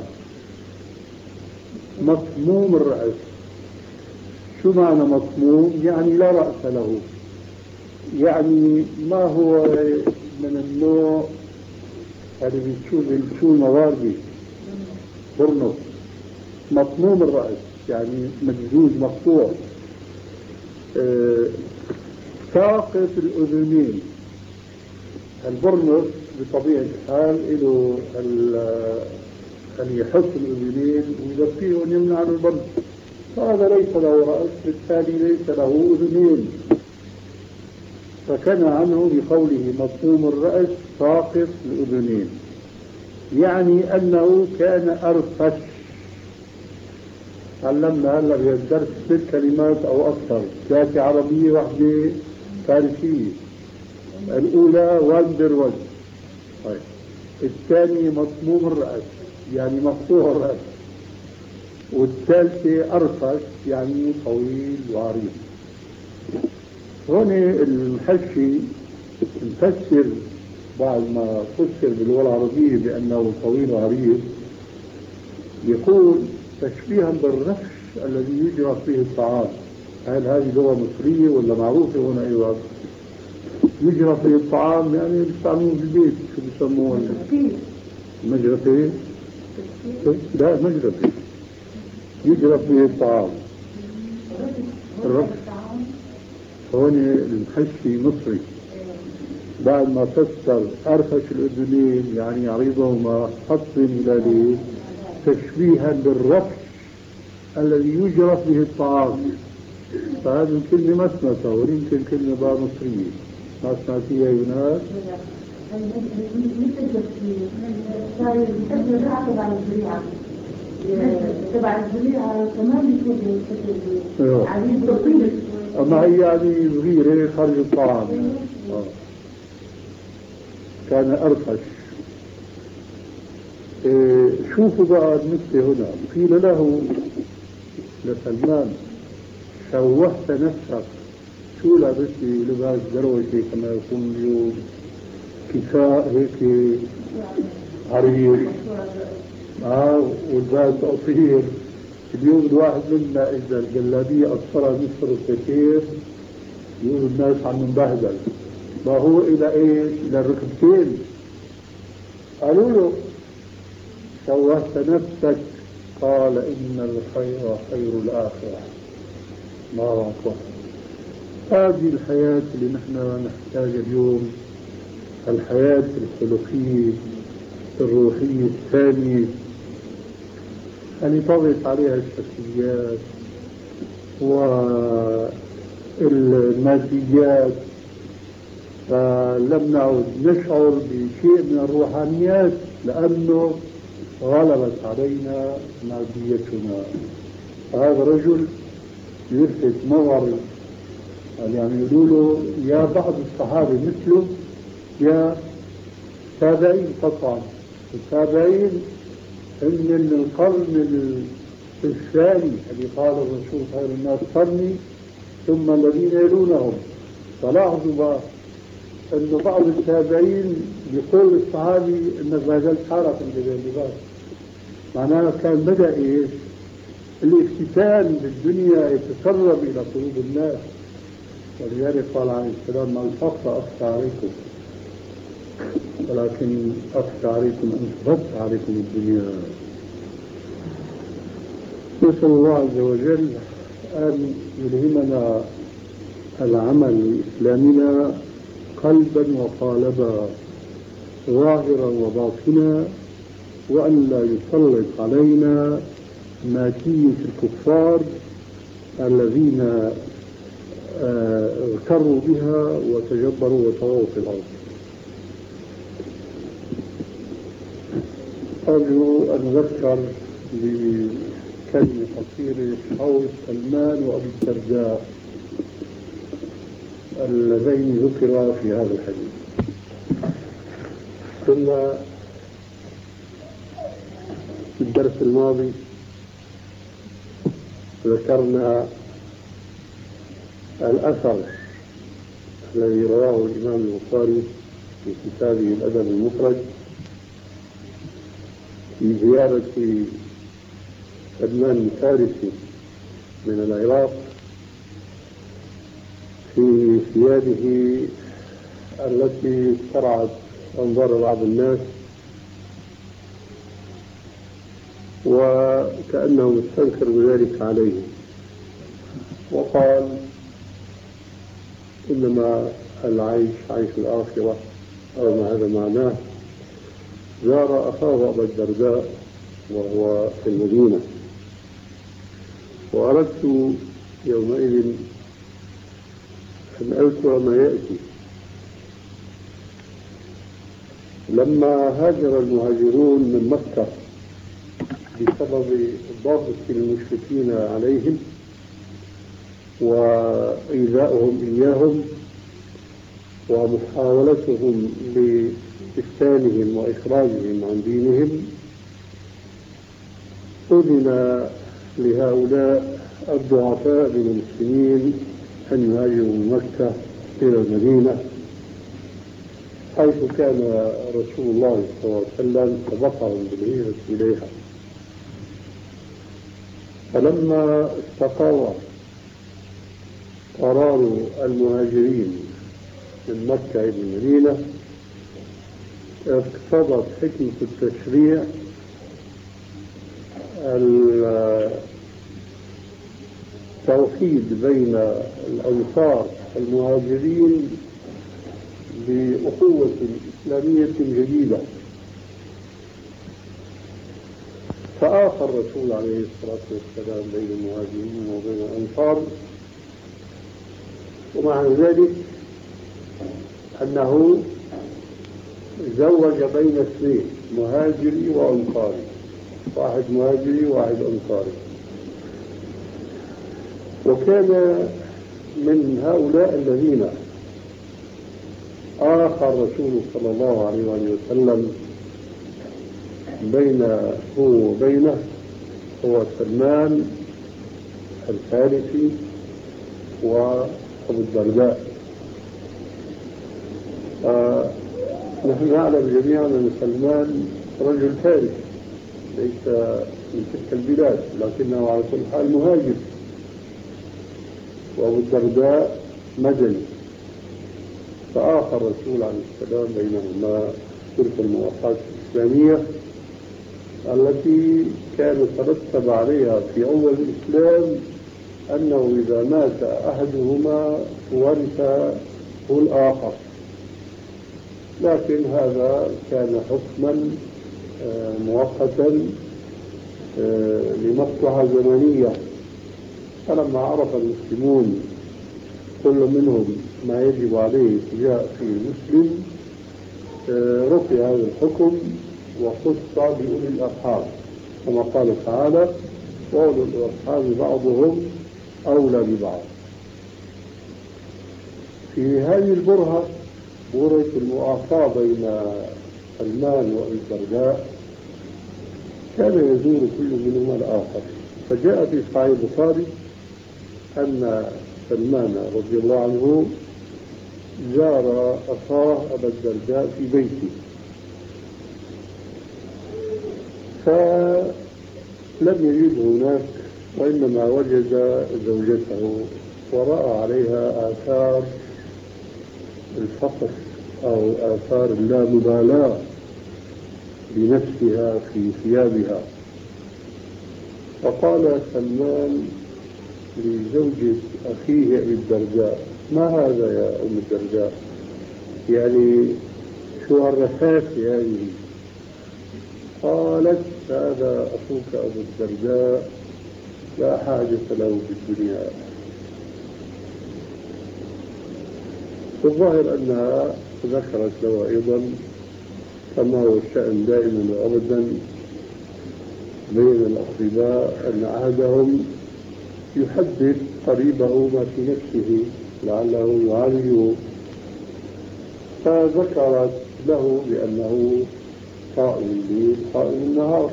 مصموم الرأس شو معنى مصموم؟ يعني لا رأس له، يعني ما هو من النوع اللي بتشوف بتشوف المواردي برنو. مصموم الرأس يعني مجزوز مقطوع. أه ساقط الأذنين. البرنس بطبيعة الحال له أن يحط الأذنين ويبقيهم يمنع عن البرنس، فهذا ليس له رأس، بالتالي ليس له أذنين، فكان عنه بقوله مصموم الرأس ساقط الأذنين، يعني أنه كان أرفش. علمنا هلا بالدرس ست كلمات أو أكثر، ثلاثة عربية واحدة فارسية. الأولى واندرود، طيب. الثانية مصموم الرأس يعني مقطوع الرأس، والثالثة أرفش يعني طويل وعريض. هون المحشي نفسر بعد ما فسر باللغة العربية بأنه طويل وعريض، يقول تشبيها بالرفش الذي يجرى فيه الطعام، هل هذه لغة مصرية ولا معروفة هنا أيضا؟ يجرى في الطعام يعني بيستعملوه في البيت، شو بيسموه؟ مجرفة؟ لا مجرفة يجرى في الطعام. الرقص هون المحشي مصري بعد ما فسر أرخش الأذنين يعني عريضهما حطم إلى تشبيها بالرقص الذي يجرى به الطعام. فهذه الكلمة ما سمعتها ويمكن كلمة بقى مصرية ما سمعتيها يونان. تبع الزريعة كمان يكون عزيز لطيف. أما هي يعني صغيرة خارج الطعام يعني. آه. كان أرخش. إيه شوفوا بقى النكتة هنا، قيل له لسلمان شوهت نفسك، شو لابسي لباس دروشي كما يكون اليوم، كساء هيك عريض اه والباس قصير. اليوم الواحد منا اذا الجلابيه قصرها نصف الكثير يقول الناس عنه مبهدل، ما هو الى ايش؟ الى الركبتين. قالوا له شوهت نفسك، قال ان الخير خير الاخره. الله اكبر. هذه الحياه اللي نحن نحتاجها اليوم، الحياه الخلقيه الروحيه الثانيه اللي طغت عليها الشخصيات والماديات، فلم نعد نشعر بشيء من الروحانيات لأنه غلبت علينا ماديتنا. هذا رجل يلفت نظر يعني يقولوا له يا بعض الصحابة مثله يا تابعين. طبعا التابعين هم من القرن الثاني اللي قال الرسول خير الناس قرني ثم الذين يلونهم. فلاحظوا بقى انه بعض التابعين يقول الصحابي انك ما زلت حالك من اللباس، معناها كان بدا ايش؟ الافتتان بالدنيا يتسرب الى قلوب الناس. ولذلك قال عليه السلام ما الفقر اخفى عليكم ولكن أخشى عليكم أن تغطى عليكم الدنيا. نسأل الله عز وجل أن يلهمنا العمل لإسلامنا قلبا وقالبا ظاهرا وباطنا، وأن لا يسلط علينا ماكية الكفار الذين اغتروا بها وتجبروا وطغوا في الأرض. أرجو أن أذكر بكلمة قصيرة حول سلمان وأبي الدرداء اللذين ذكرا في هذا الحديث. كنا في الدرس الماضي ذكرنا الأثر الذي رواه الإمام البخاري في كتابه الأدب المفرد في زيارة سلمان الفارسي من العراق في ثيابه التي استرعت أنظار بعض الناس وكأنه مستنكر بذلك عليه، وقال إنما العيش عيش الآخرة أو ما هذا معناه. زار أخاه أبا الدرداء وهو في المدينة، وأردت يومئذ أن أذكر ما يأتي. لما هاجر المهاجرون من مكة بسبب ضغط المشركين عليهم وإيذائهم إياهم ومحاولتهم لإفتانهم وإخراجهم عن دينهم، أذن لهؤلاء الضعفاء من المسلمين أن يهاجروا من مكة إلى المدينة، حيث كان رسول الله صلى الله عليه وسلم سبقهم بالهجرة إليها. فلما استقر قرار المهاجرين من مكة إلى المدينة اقتضت حكمة التشريع التوحيد بين الأنصار المهاجرين بأخوة إسلامية جديدة. فآخى الرسول عليه الصلاة والسلام بين المهاجرين وبين الأنصار، ومع ذلك أنه زوج بين اثنين، مهاجري وأنصاري، واحد مهاجري وواحد أنصاري. وكان من هؤلاء الذين آخى الرسول صلى الله عليه وسلم بينه وبينه هو سلمان الفارسي وأبو الدرداء. آه نحن نعلم جميعا أن سلمان رجل فارسي ليس من تلك البلاد، لكنه على كل حال مهاجر، وأبو الدرداء مدني. فآخى الرسول عليه السلام بينهما تلك المواقعات الإسلامية التي كان ترتب عليها في أول الإسلام أنه إذا مات أحدهما ورثه الآخر، لكن هذا كان حكما مؤقتا لمصلحة زمنية. فلما عرف المسلمون كل منهم ما يجب عليه تجاه في المسلم رفع هذا الحكم وخص بأولي الأرحام، كما قال تعالى: وأولي الأرحام بعضهم أولى ببعض. في هذه البرهة، بورة المؤاخاة بين سلمان وأبي الدرداء، كان يزور كل منهما الآخر. فجاء في صحيح البخاري أن سلمان رضي الله عنه زار أخاه أبا الدرداء في بيته، فلم يجده هناك، وإنما وجد زوجته ورأى عليها آثار الفقر أو آثار اللامبالاة بنفسها في ثيابها. فقال سلمان لزوجة أخيه أبي الدرداء: ما هذا يا أم الدرداء؟ يعني شو الرفاف هذه؟ قالت: هذا أخوك أبو الدرداء لا حاجة له بالدنيا. الظاهر أنها ذكرت له أيضا، كما هو الشأن دائما وأبدا بين الأقرباء، أن أحدهم يحدث قريبه ما في نفسه لعله يعالجه. فذكرت له بأنه قائم الليل قائم النهار.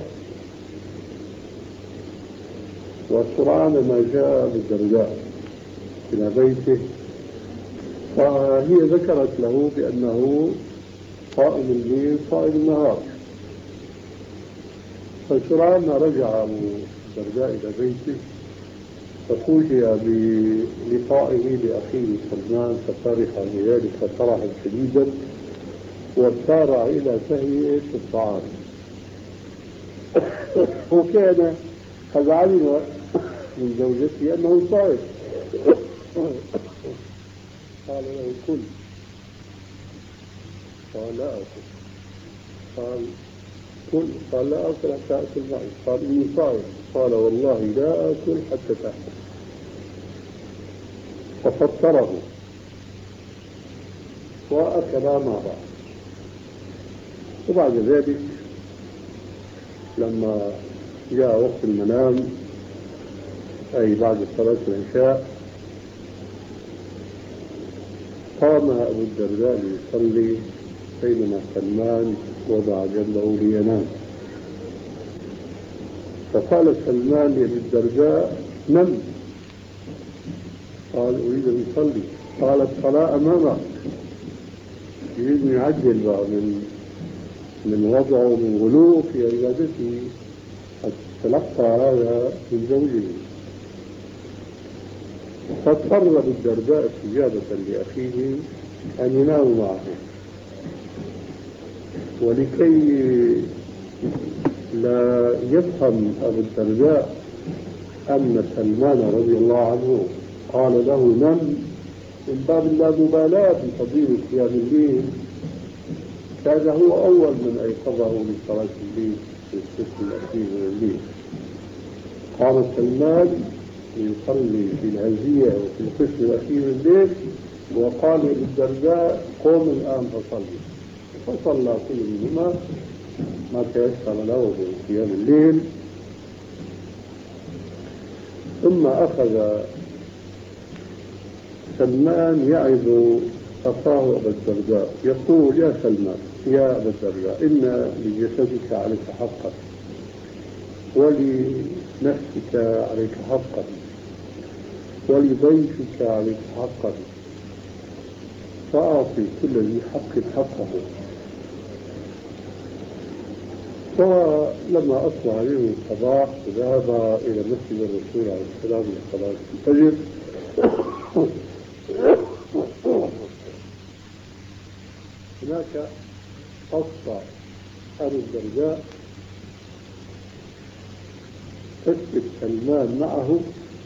وسرعان ما جاء بالدرداء إلى بيته، فهي ذكرت له بأنه قائم الليل قائم النهار. فسرعان ما رجع أبو الدرداء إلى بيته ففوجئ بلقائه لأخيه سلمان، ففرح بذلك فرحا شديدا وسارع إلى تهيئة الطعام. وكان قد علم من زوجته أنه صائم، قال له: كل. قال: لا أكل. قال: كل. قال: لا أكل حتى أكل معي. قال: إني صائم. قال: والله لا أكل حتى تأكل. ففطره وأكلا مع بعض. وبعد ذلك لما جاء وقت المنام، أي بعد صلاة العشاء، قام أبو الدرداء ليصلي بينما سلمان وضع جنبه لينام. فقال سلمان لأبي الدرداء: نم. قال: أريد أن أصلي. قال: الصلاة أمامك. يريد أن يعجل بقى من من وضعه ومن غلو في عبادته. تلقى هذا من زوجه. فاضطر أبو الدرداء استجابة لأخيه أن ينام معه، ولكي لا يفهم أبو الدرداء أن سلمان رضي الله عنه قال له نم من باب اللامبالاة بفضيلة قيام الليل، كان هو أول من أيقظه من صلاة الليل في الثلث الأخير من الليل. قام سلمان يصلي في الهزية وفي القسم الأخير من الليل، وقال للدرداء قوم الآن فصلي، فصلى كل منهما ما تيسر له من قيام الليل. ثم أخذ سلمان يعظ أخاه أبا الدرداء يقول يا سلمان يا أبا الدرداء إن لجسدك عليك حقا ولنفسك عليك حقا ولضيفك عليك حقا، فأعطي كل ذي حق حقه. فلما أصبح اليوم الصباح ذهب إلى مسجد الرسول عليه السلام لصلاة الفجر. هناك قص أبو الدرداء قصة سلمان معه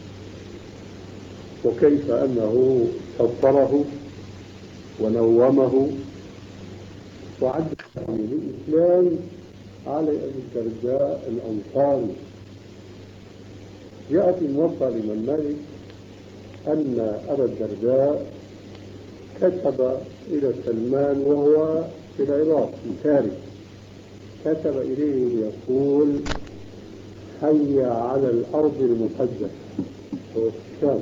وكيف أنه سطره ونومه وعد الإسلام على أبي الدرداء الأنصاري. جاء في موطأ الإمام مالك أن أبا الدرداء كتب إلى سلمان وهو في العراق في فارس، كتب إليه يقول حي على الأرض المقدسة وهو في الشام.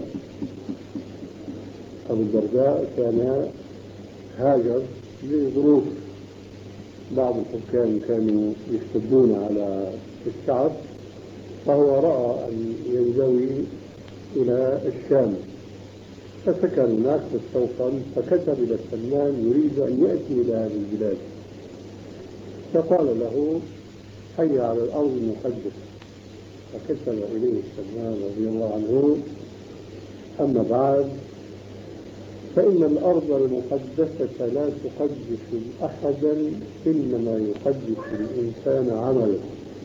أبو الدرداء كان هاجر لظروف، بعض الحكام كانوا يشتدون على الشعب، فهو رأى أن ينزوي إلى الشام فسكن هناك مستوطن، فكتب إلى سلمان يريد أن يأتي إلى هذه البلاد، فقال له حي على الأرض المقدسة، فكتب إليه سلمان رضي الله عنه أما بعد فإن الأرض المقدسة لا تقدس أحدا إنما يقدس الإنسان عمله.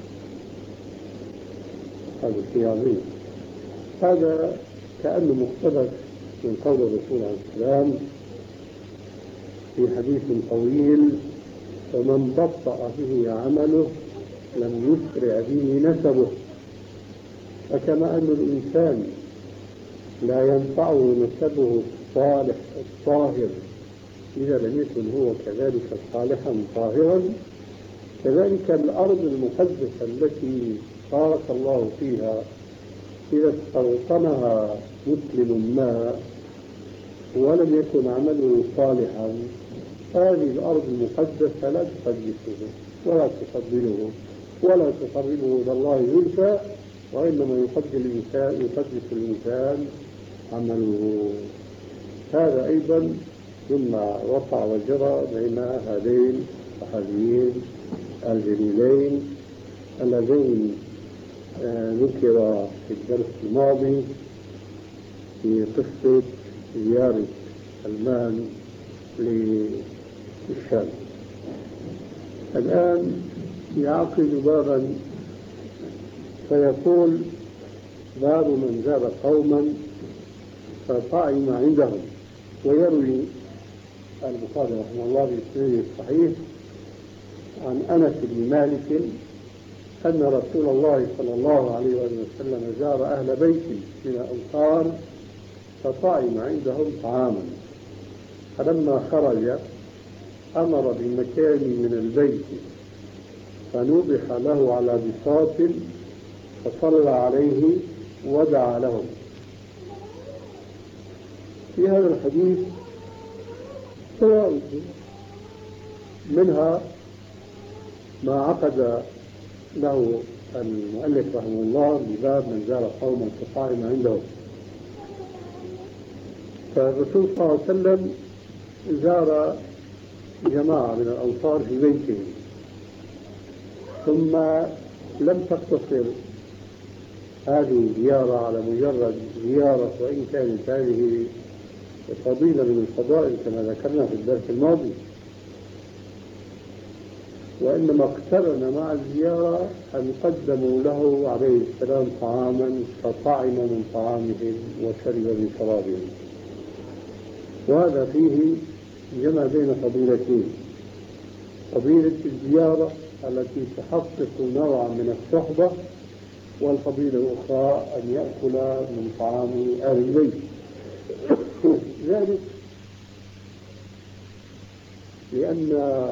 هذا شيء عظيم، هذا كأنه مقتبس من قول الرسول عليه السلام في حديث طويل فمن بطأ به عمله لم يسرع به نسبه. فكما أن الإنسان لا ينفعه نسبه الصالح الطاهر إذا لم يكن هو كذلك صالحا طاهرا، كذلك الأرض المقدسة التي بارك الله فيها إذا استوطنها مسلم ما ولم يكن عمله صالحا، هذه الأرض المقدسة لا تقدسه ولا تفضله ولا تقربه إلى الله زلفى، وإنما يقدس الإنسان يقدس الإنسان عمله. هذا أيضا مما وقع وجرى بين هذين الصحابيين الجليلين اللذين ذكر في الدرس الماضي في قصة زيارة سلمان للشام. الآن يعقد بابا فيقول باب من زار قوما فطعم عندهم، ويروي البخاري رحمه الله بإسناده الصحيح عن أنس بن مالك أن رسول الله صلى الله عليه وسلم زار أهل بيت من الأنصار فطعم عندهم طعاما، فلما خرج أمر بمكان من البيت فنوضح له على بساط فصلى عليه ودعا لهم. في هذا الحديث فوائد، منها ما عقد له المؤلف رحمه الله بباب من زار قوما فطعم عندهم. فالرسول صلى الله عليه وسلم زار جماعة من الأنصار في بيته ثم لم تقتصر هذه زيارة على مجرد زيارة، وإن كانت هذه فضيلة من الفضائل كما ذكرنا في الدرس الماضي، وإنما اقترن مع الزيارة أن قدموا له عليه السلام طعاما فطعم من طعامهم وشرب من شرابهم. وهذا فيه جمع بين فضيلتين: فضيلة الزيارة التي تحقق نوعا من الصحبة، والفضيلة الأخرى أن يأكل من طعام آل البيت. ذلك لأن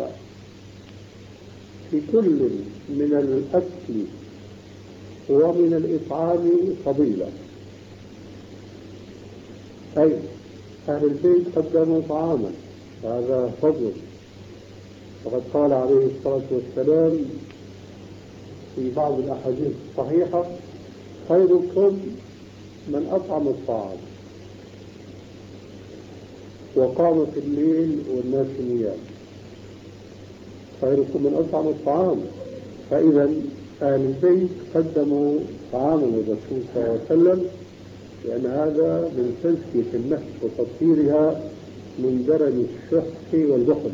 في كل من الأكل ومن الإطعام فضيلة. أي أهل البيت قدموا طعاما، هذا فضل. وقد قال عليه الصلاة والسلام في بعض الأحاديث الصحيحة: خيركم من أطعم الطعام وقام في الليل والناس نيام. خيركم من أطعم الطعام. فإذا أهل البيت قدموا طعاما للرسول صلى الله عليه وسلم، لأن هذا من تزكية النفس وتطهيرها من درن الشح والبخل.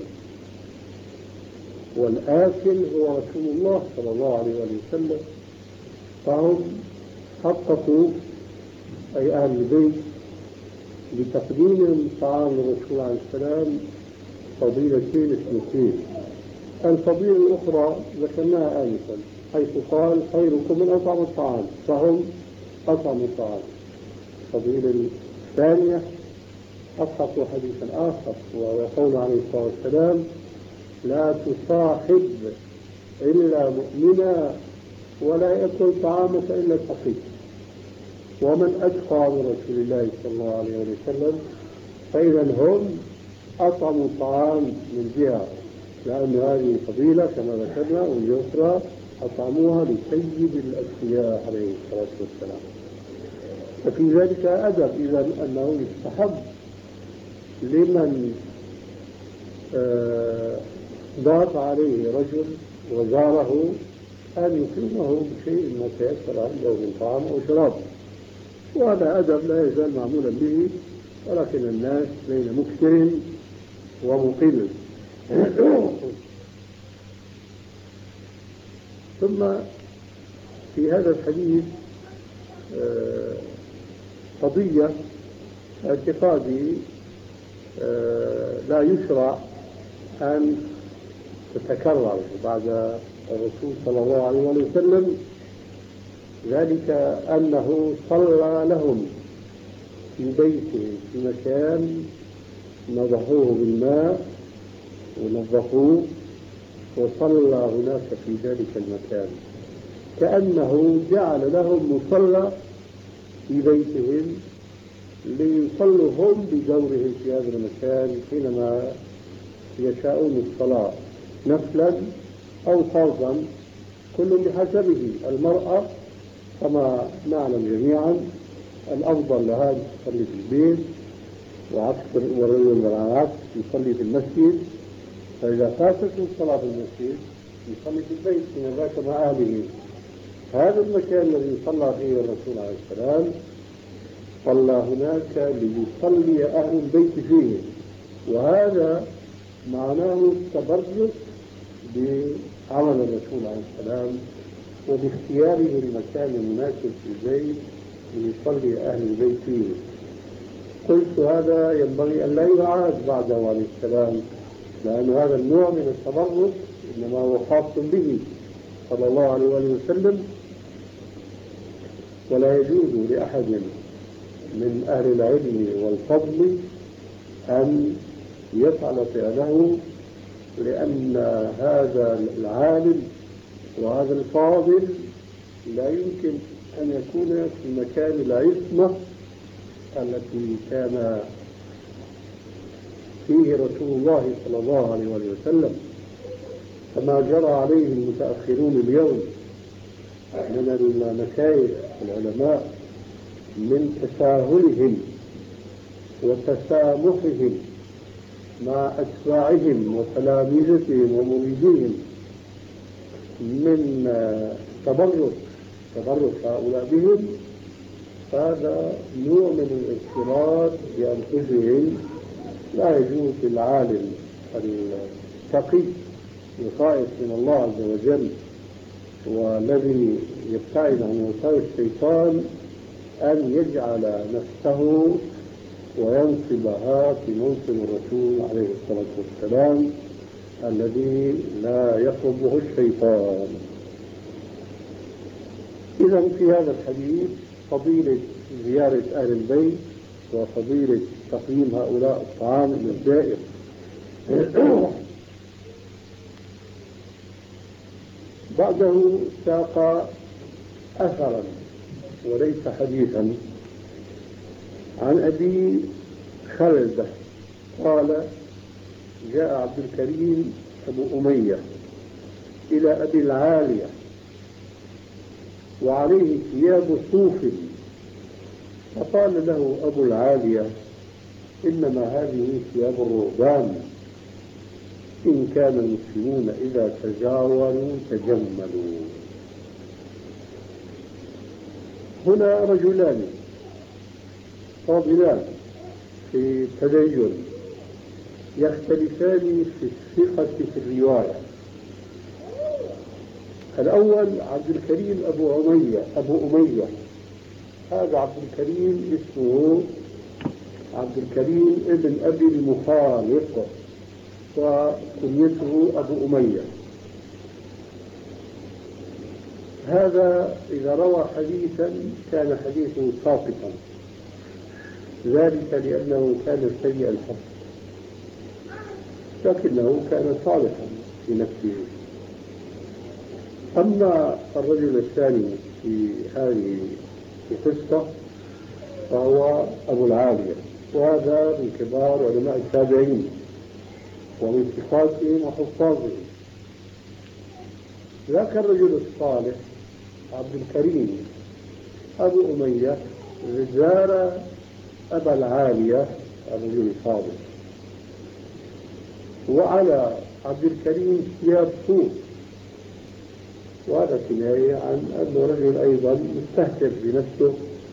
والآكل هو رسول الله صلى الله عليه وسلم، فهم حققوا أي أهل البيت بتقديم طعام الرسول عليه السلام فضيلتين اثنتين. الفضيلة الأخرى ذكرناها آنفا، حيث قال: خيركم من أطعم الطعام، فهم أطعموا الطعام. الفضيلة الثانية أصححوا حديثا آخر، وهو قول عليه الصلاة والسلام: لا تصاحب إلا مؤمنا ولا يأكل طعامك إلا التقي. ومن أتقى من رسول الله صلى الله عليه وسلم، فإذا هم أطعموا الطعام من جهة، لأن هذه فضيلة كما ذكرنا، واليسرى أطعموها لسيد الأتقياء عليه الصلاة والسلام. ففي ذلك أدب إذن أنه يستحب لمن آه ضاف عليه رجل وزاره أن يكرمه بشيء ما تيسر عنده من طعام أو شراب، وهذا أدب لا يزال معمولا به، ولكن الناس بين مكثر ومقل. ثم في هذا الحديث قضية اعتقادي لا يشرع أن تتكرر بعد الرسول صلى الله عليه وسلم، ذلك أنه صلى لهم في بيته في مكان نضحوه بالماء ونظفوه، وصلى هناك في ذلك المكان كأنه جعل لهم مصلى في بيتهم ليصلوا هم بدورهم في هذا المكان حينما يشاءون الصلاة نفلا أو فرضا، كل بحسبه. المرأة كما نعلم جميعا الأفضل لها أن تصلي في البيت، وعكس الرجل والعكس يصلي في المسجد. فإذا فاتت الصلاة في المسجد يصلي في البيت من ذاك مع أهله. هذا المكان الذي صلى فيه الرسول عليه السلام صلى هناك ليصلي أهل البيت فيه، وهذا معناه التبرك بعمل الرسول عليه السلام وباختياره المكان المناسب في البيت ليصلي أهل البيت فيه. قلت هذا ينبغي أن لا يعاد بعده عليه السلام، لأن هذا النوع من التبرك إنما هو خاص به صلى الله عليه وسلم، ولا يجوز لأحد من أهل العلم والفضل أن يفعل فعله، لأن هذا العالم وهذا الفاضل لا يمكن أن يكون في مكان العصمة التي كان فيه رسول الله صلى الله عليه وسلم، كما جرى عليه المتأخرون اليوم من المشايخ والعلماء من تساهلهم وتسامحهم مع أتباعهم وتلاميذهم ومريديهم من تبرك تبرك هؤلاء بهم، هذا نوع من الاغترار بأنفسهم. لا يجوز للعالم التقي الخائف من الله عز وجل والذي يبتعد عن وسائل الشيطان أن يجعل نفسه وينصبها في منصب الرسول عليه الصلاة والسلام الذي لا يقربه الشيطان. إذا في هذا الحديث فضيلة زيارة أهل البيت وفضيلة تقديم هؤلاء الطعام للزائر. بعده ساق أثرا وليس حديثا عن أبي خلدة قال: جاء عبد الكريم أبو أمية إلى أبي العالية وعليه ثياب صوف، فقال له أبو العالية: إنما هذه ثياب الرهبان، إن كان المسلمون إذا تجاوروا تجملوا. هنا رجلان فاضلان في التدين يختلفان في الثقة في الرواية. الأول عبد الكريم أبو أمية أبو أمية هذا عبد الكريم اسمه عبد الكريم ابن أبي المخالق وكنيته أبو أمية. هذا إذا روى حديثا كان حديثه ساقطا، ذلك لأنه كان سيء الحفظ، لكنه كان صالحا في نفسه. أما الرجل الثاني في هذه القصة فهو أبو العالية، وهذا من كبار علماء التابعين ومن ثقاتهم وحفاظهم. ذاك الرجل الصالح عبد الكريم أبو أمية زار أبا العالية الرجل الصالح، وعلى عبد الكريم ثياب صوف، وهذا كناية عن أنه رجل أيضا مستهتر بنفسه،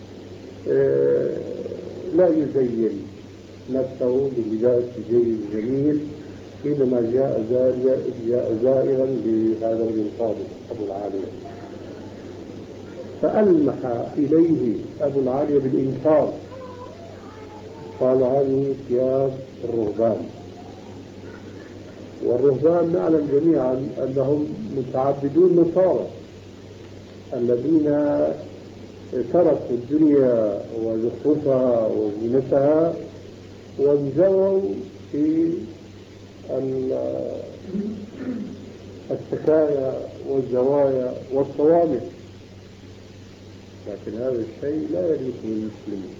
لا يزين نفسه بلباس جميل حينما جاء زائرا جاء زائرا لهذا الرجل الصالح أبو العالية، فألمح إليه أبو العالية بالإنكار، قال: هذه ثياب الرهبان. والرهبان نعلم جميعا أنهم متعبدون نصارى الذين تركوا الدنيا وزخرفها وزينتها وانزووا في السكايا والزوايا والصوامع، لكن هذا الشيء لا يليق بالمسلمين،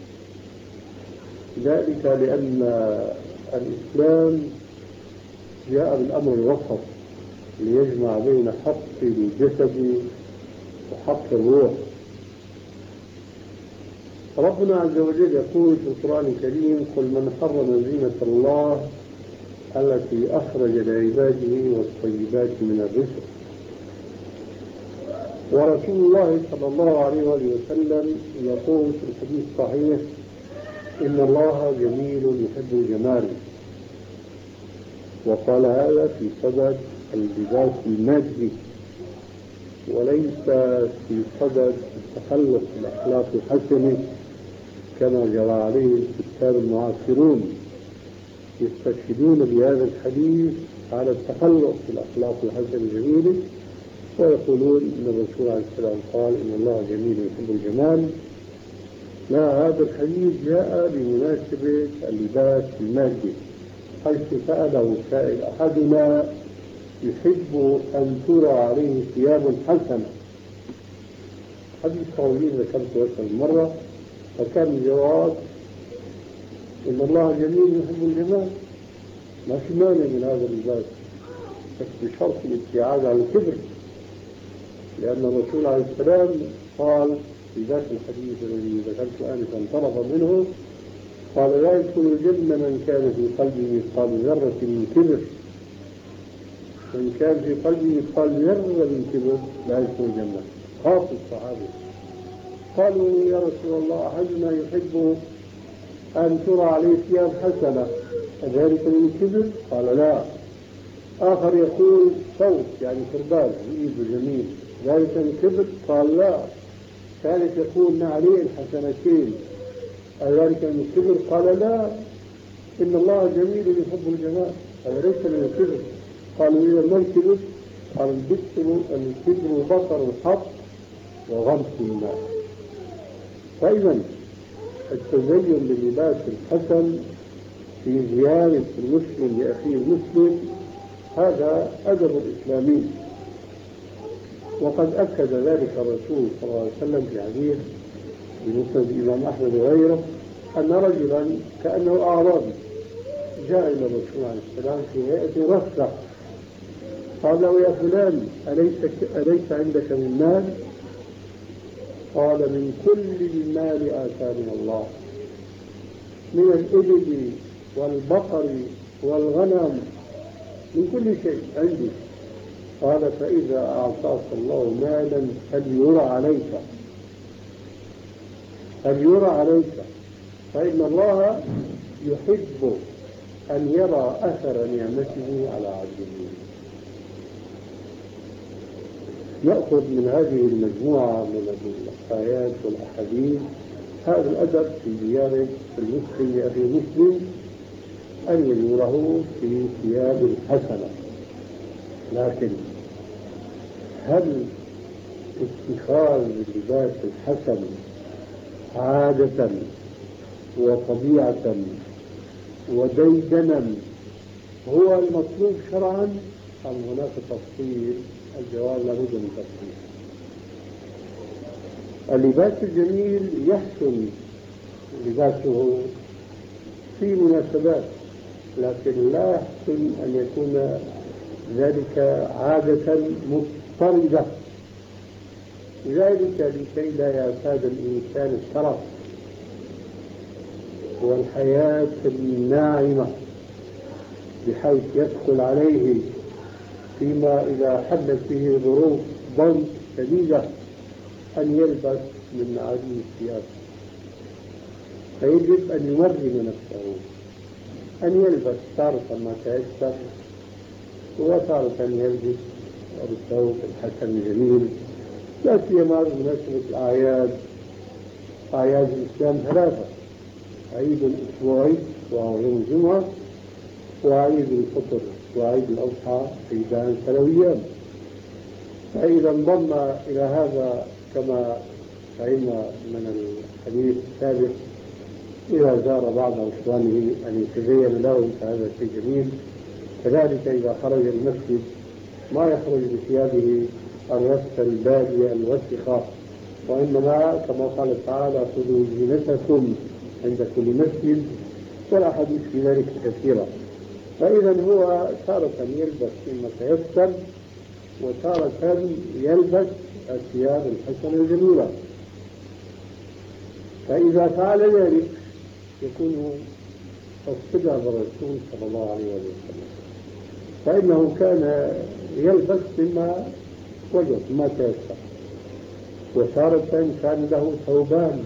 ذلك لأن الإسلام جاء بالأمر الوسط ليجمع بين حق الجسد وحق الروح. ربنا عز وجل يقول في القرآن الكريم: قل من حرم زينة الله التي أخرج لعباده والطيبات من الرزق. ورسول الله صلى الله عليه وسلم يقول في الحديث الصحيح: إن الله جميل يحب الجمال. وقال هذا في سبب اللباس المادي وليس في صدد التخلق بالأخلاق الحسنة كما جرى عليه الكتاب المعاصرون، يستشهدون بهذا الحديث على التخلق بالأخلاق الحسنة الجميلة، ويقولون إن الرسول عليه السلام قال: إن الله جميل يحب الجمال. لا، هذا الحديث جاء بمناسبة اللباس المادي، حيث سأله سائل: أحدنا يحب أن ترى عليه ثياب حسنة؟ حديث طويل ذكرته أكثر من مرة، فكان الجواب: إن الله جميل يحب الجمال، ما في مانع من هذا اللباس، بس بشرط الابتعاد عن الكبر، لأن الرسول عليه السلام قال في ذاك الحديث الذي ذكرت آنفا طرفا منه، قال: لا يدخل الجنة من كان في قلبه مثقال ذرة من كبر. من كان في قلبه مثقال ذرة من كبر لا يدخل الجنة. خاص الصحابة. قالوا يا رسول الله أحدنا يحب أن ترى عليه ثياب حسنة ذلك من الكبر؟ قال لا. آخر يقول صوت يعني كرباج يجيب جميل ذلك من الكبر؟ قال لا. ثالث يقول نعلين حسنتين ذلك من الكبر؟ قال لا. إن الله جميل يحب الجمال هذا ليس من الكبر. قالوا إذا ما الكبر؟ قال الكبر الكبر بطر الحق وغمس الماء. فإذا التزين باللباس الحسن في زيارة المسلم لأخيه المسلم هذا أدب الإسلامي، وقد أكد ذلك الرسول صلى الله عليه وسلم في حديث بمسند الإمام أحمد وغيره أن رجلا كأنه أعرابي جاء إلى الرسول عليه السلام في هيئة رفة قال له يا فلان أليس, أليس عندك من مال؟ قال من كل المال آتاني الله، من الإبل والبقر والغنم من كل شيء عندي. قال فإذا أعطاك الله مالا فليرى عليك فليرى عليك فإن الله يحب أن يرى أثر نعمته على عبده. يأخذ من هذه المجموعة من الآيات والأحاديث هذا الأدب في زيارة المسلم لأخي المسلم أن يزوره في ثياب حسنة. لكن هل اتخاذ اللباس الحسن عادة وطبيعة وديدنا هو المطلوب شرعا أم هناك تفصيل؟ الجواب لابد من تفصيل. اللباس الجميل يحسن لباسه في مناسبات، لكن لا يحسن أن يكون ذلك عادة مضطردة، ذلك لكي لا يعتاد الإنسان الشرف والحياة الناعمة بحيث يدخل عليه فيما إذا حدث به ظروف ضنك شديدة أن يلبس من عديد الثياب. فيجب أن يمرن نفسه أن يلبس تارة ما تيسر وتارة يلبس الثوب الحسن الجميل، لا سيما بمناسبة الأعياد. أعياد الإسلام ثلاثة: عيد الأسبوعي وهو يوم الجمعة، وعيد الفطر وعيد الأضحى عيدان سنويان. فإذا انضم إلى هذا كما فهمنا من الحديث السابق إذا زار بعض إخوانه أن يتزين له فهذا شيء جميل. كذلك إذا خرج المسجد ما يخرج بثيابه الرثة البادية الوسخة، وإنما كما قال تعالى خذوا زينتكم عند كل مسجد، والأحاديث في ذلك كثيرة. فإذا هو تارة يلبس فيما تيسر وتارة يلبس الثياب الحسنة الجميلة. فإذا فعل ذلك يكون اتبع الرسول صلى الله عليه وسلم، فإنه كان يلبس مما وجد ما تيسر، وتارة كان له ثوبان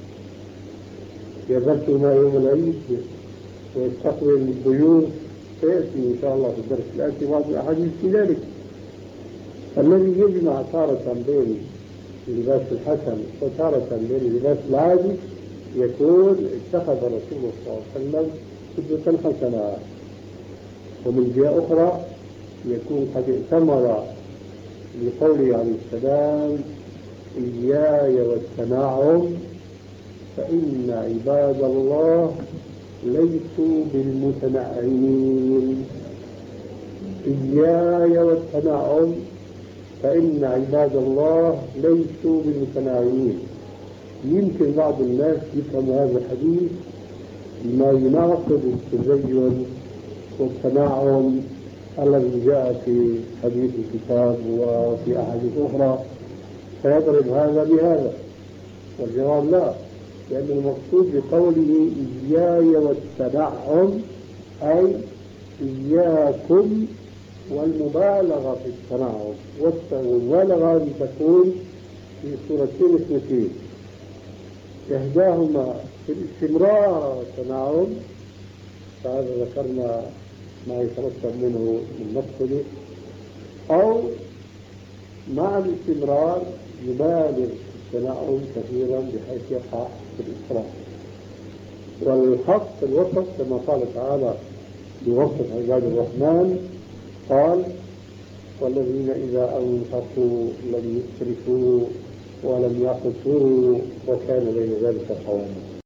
يلبسهما يوم العيد ويستقبل الضيوف، سيأتي إن شاء الله في الدرس الآتي بعض الأحاديث في ذلك. الذي يجمع تارة بين اللباس الحسن وتارة بين اللباس العادي يكون اتخذ رسول الله صلى الله عليه وسلم قدوة حسنة. ومن جهة أخرى يكون قد ائتمر لقوله عليه السلام إياي والتنعم فإن عباد الله ليسوا بالمتنعمين. إياي والتنعم فإن عباد الله ليسوا بالمتنعمين. يمكن بعض الناس يفهم هذا الحديث ما يناقض التزين والتنعم الذي جاء في حديث الكتاب وفي أحاديث أخرى، فيضرب هذا بهذا. والجواب لا، لأن المقصود بقوله إياي والتنعم أي إياكم والمبالغة في التنعم، والمبالغة تكون في صورتين اثنتين، إحداهما في الاستمرار تناعم، فهذا ذكرنا ما يترتب منه من مفسدة، أو مع الاستمرار يبالغ التناعم كثيرا بحيث يقع في الإسراف. والحق في الوسط كما قال تعالى بوصف عباد الرحمن قال: والذين إذا أنفقوا لم يسرفوا ولم يقتروا وكان بين ذلك قواما.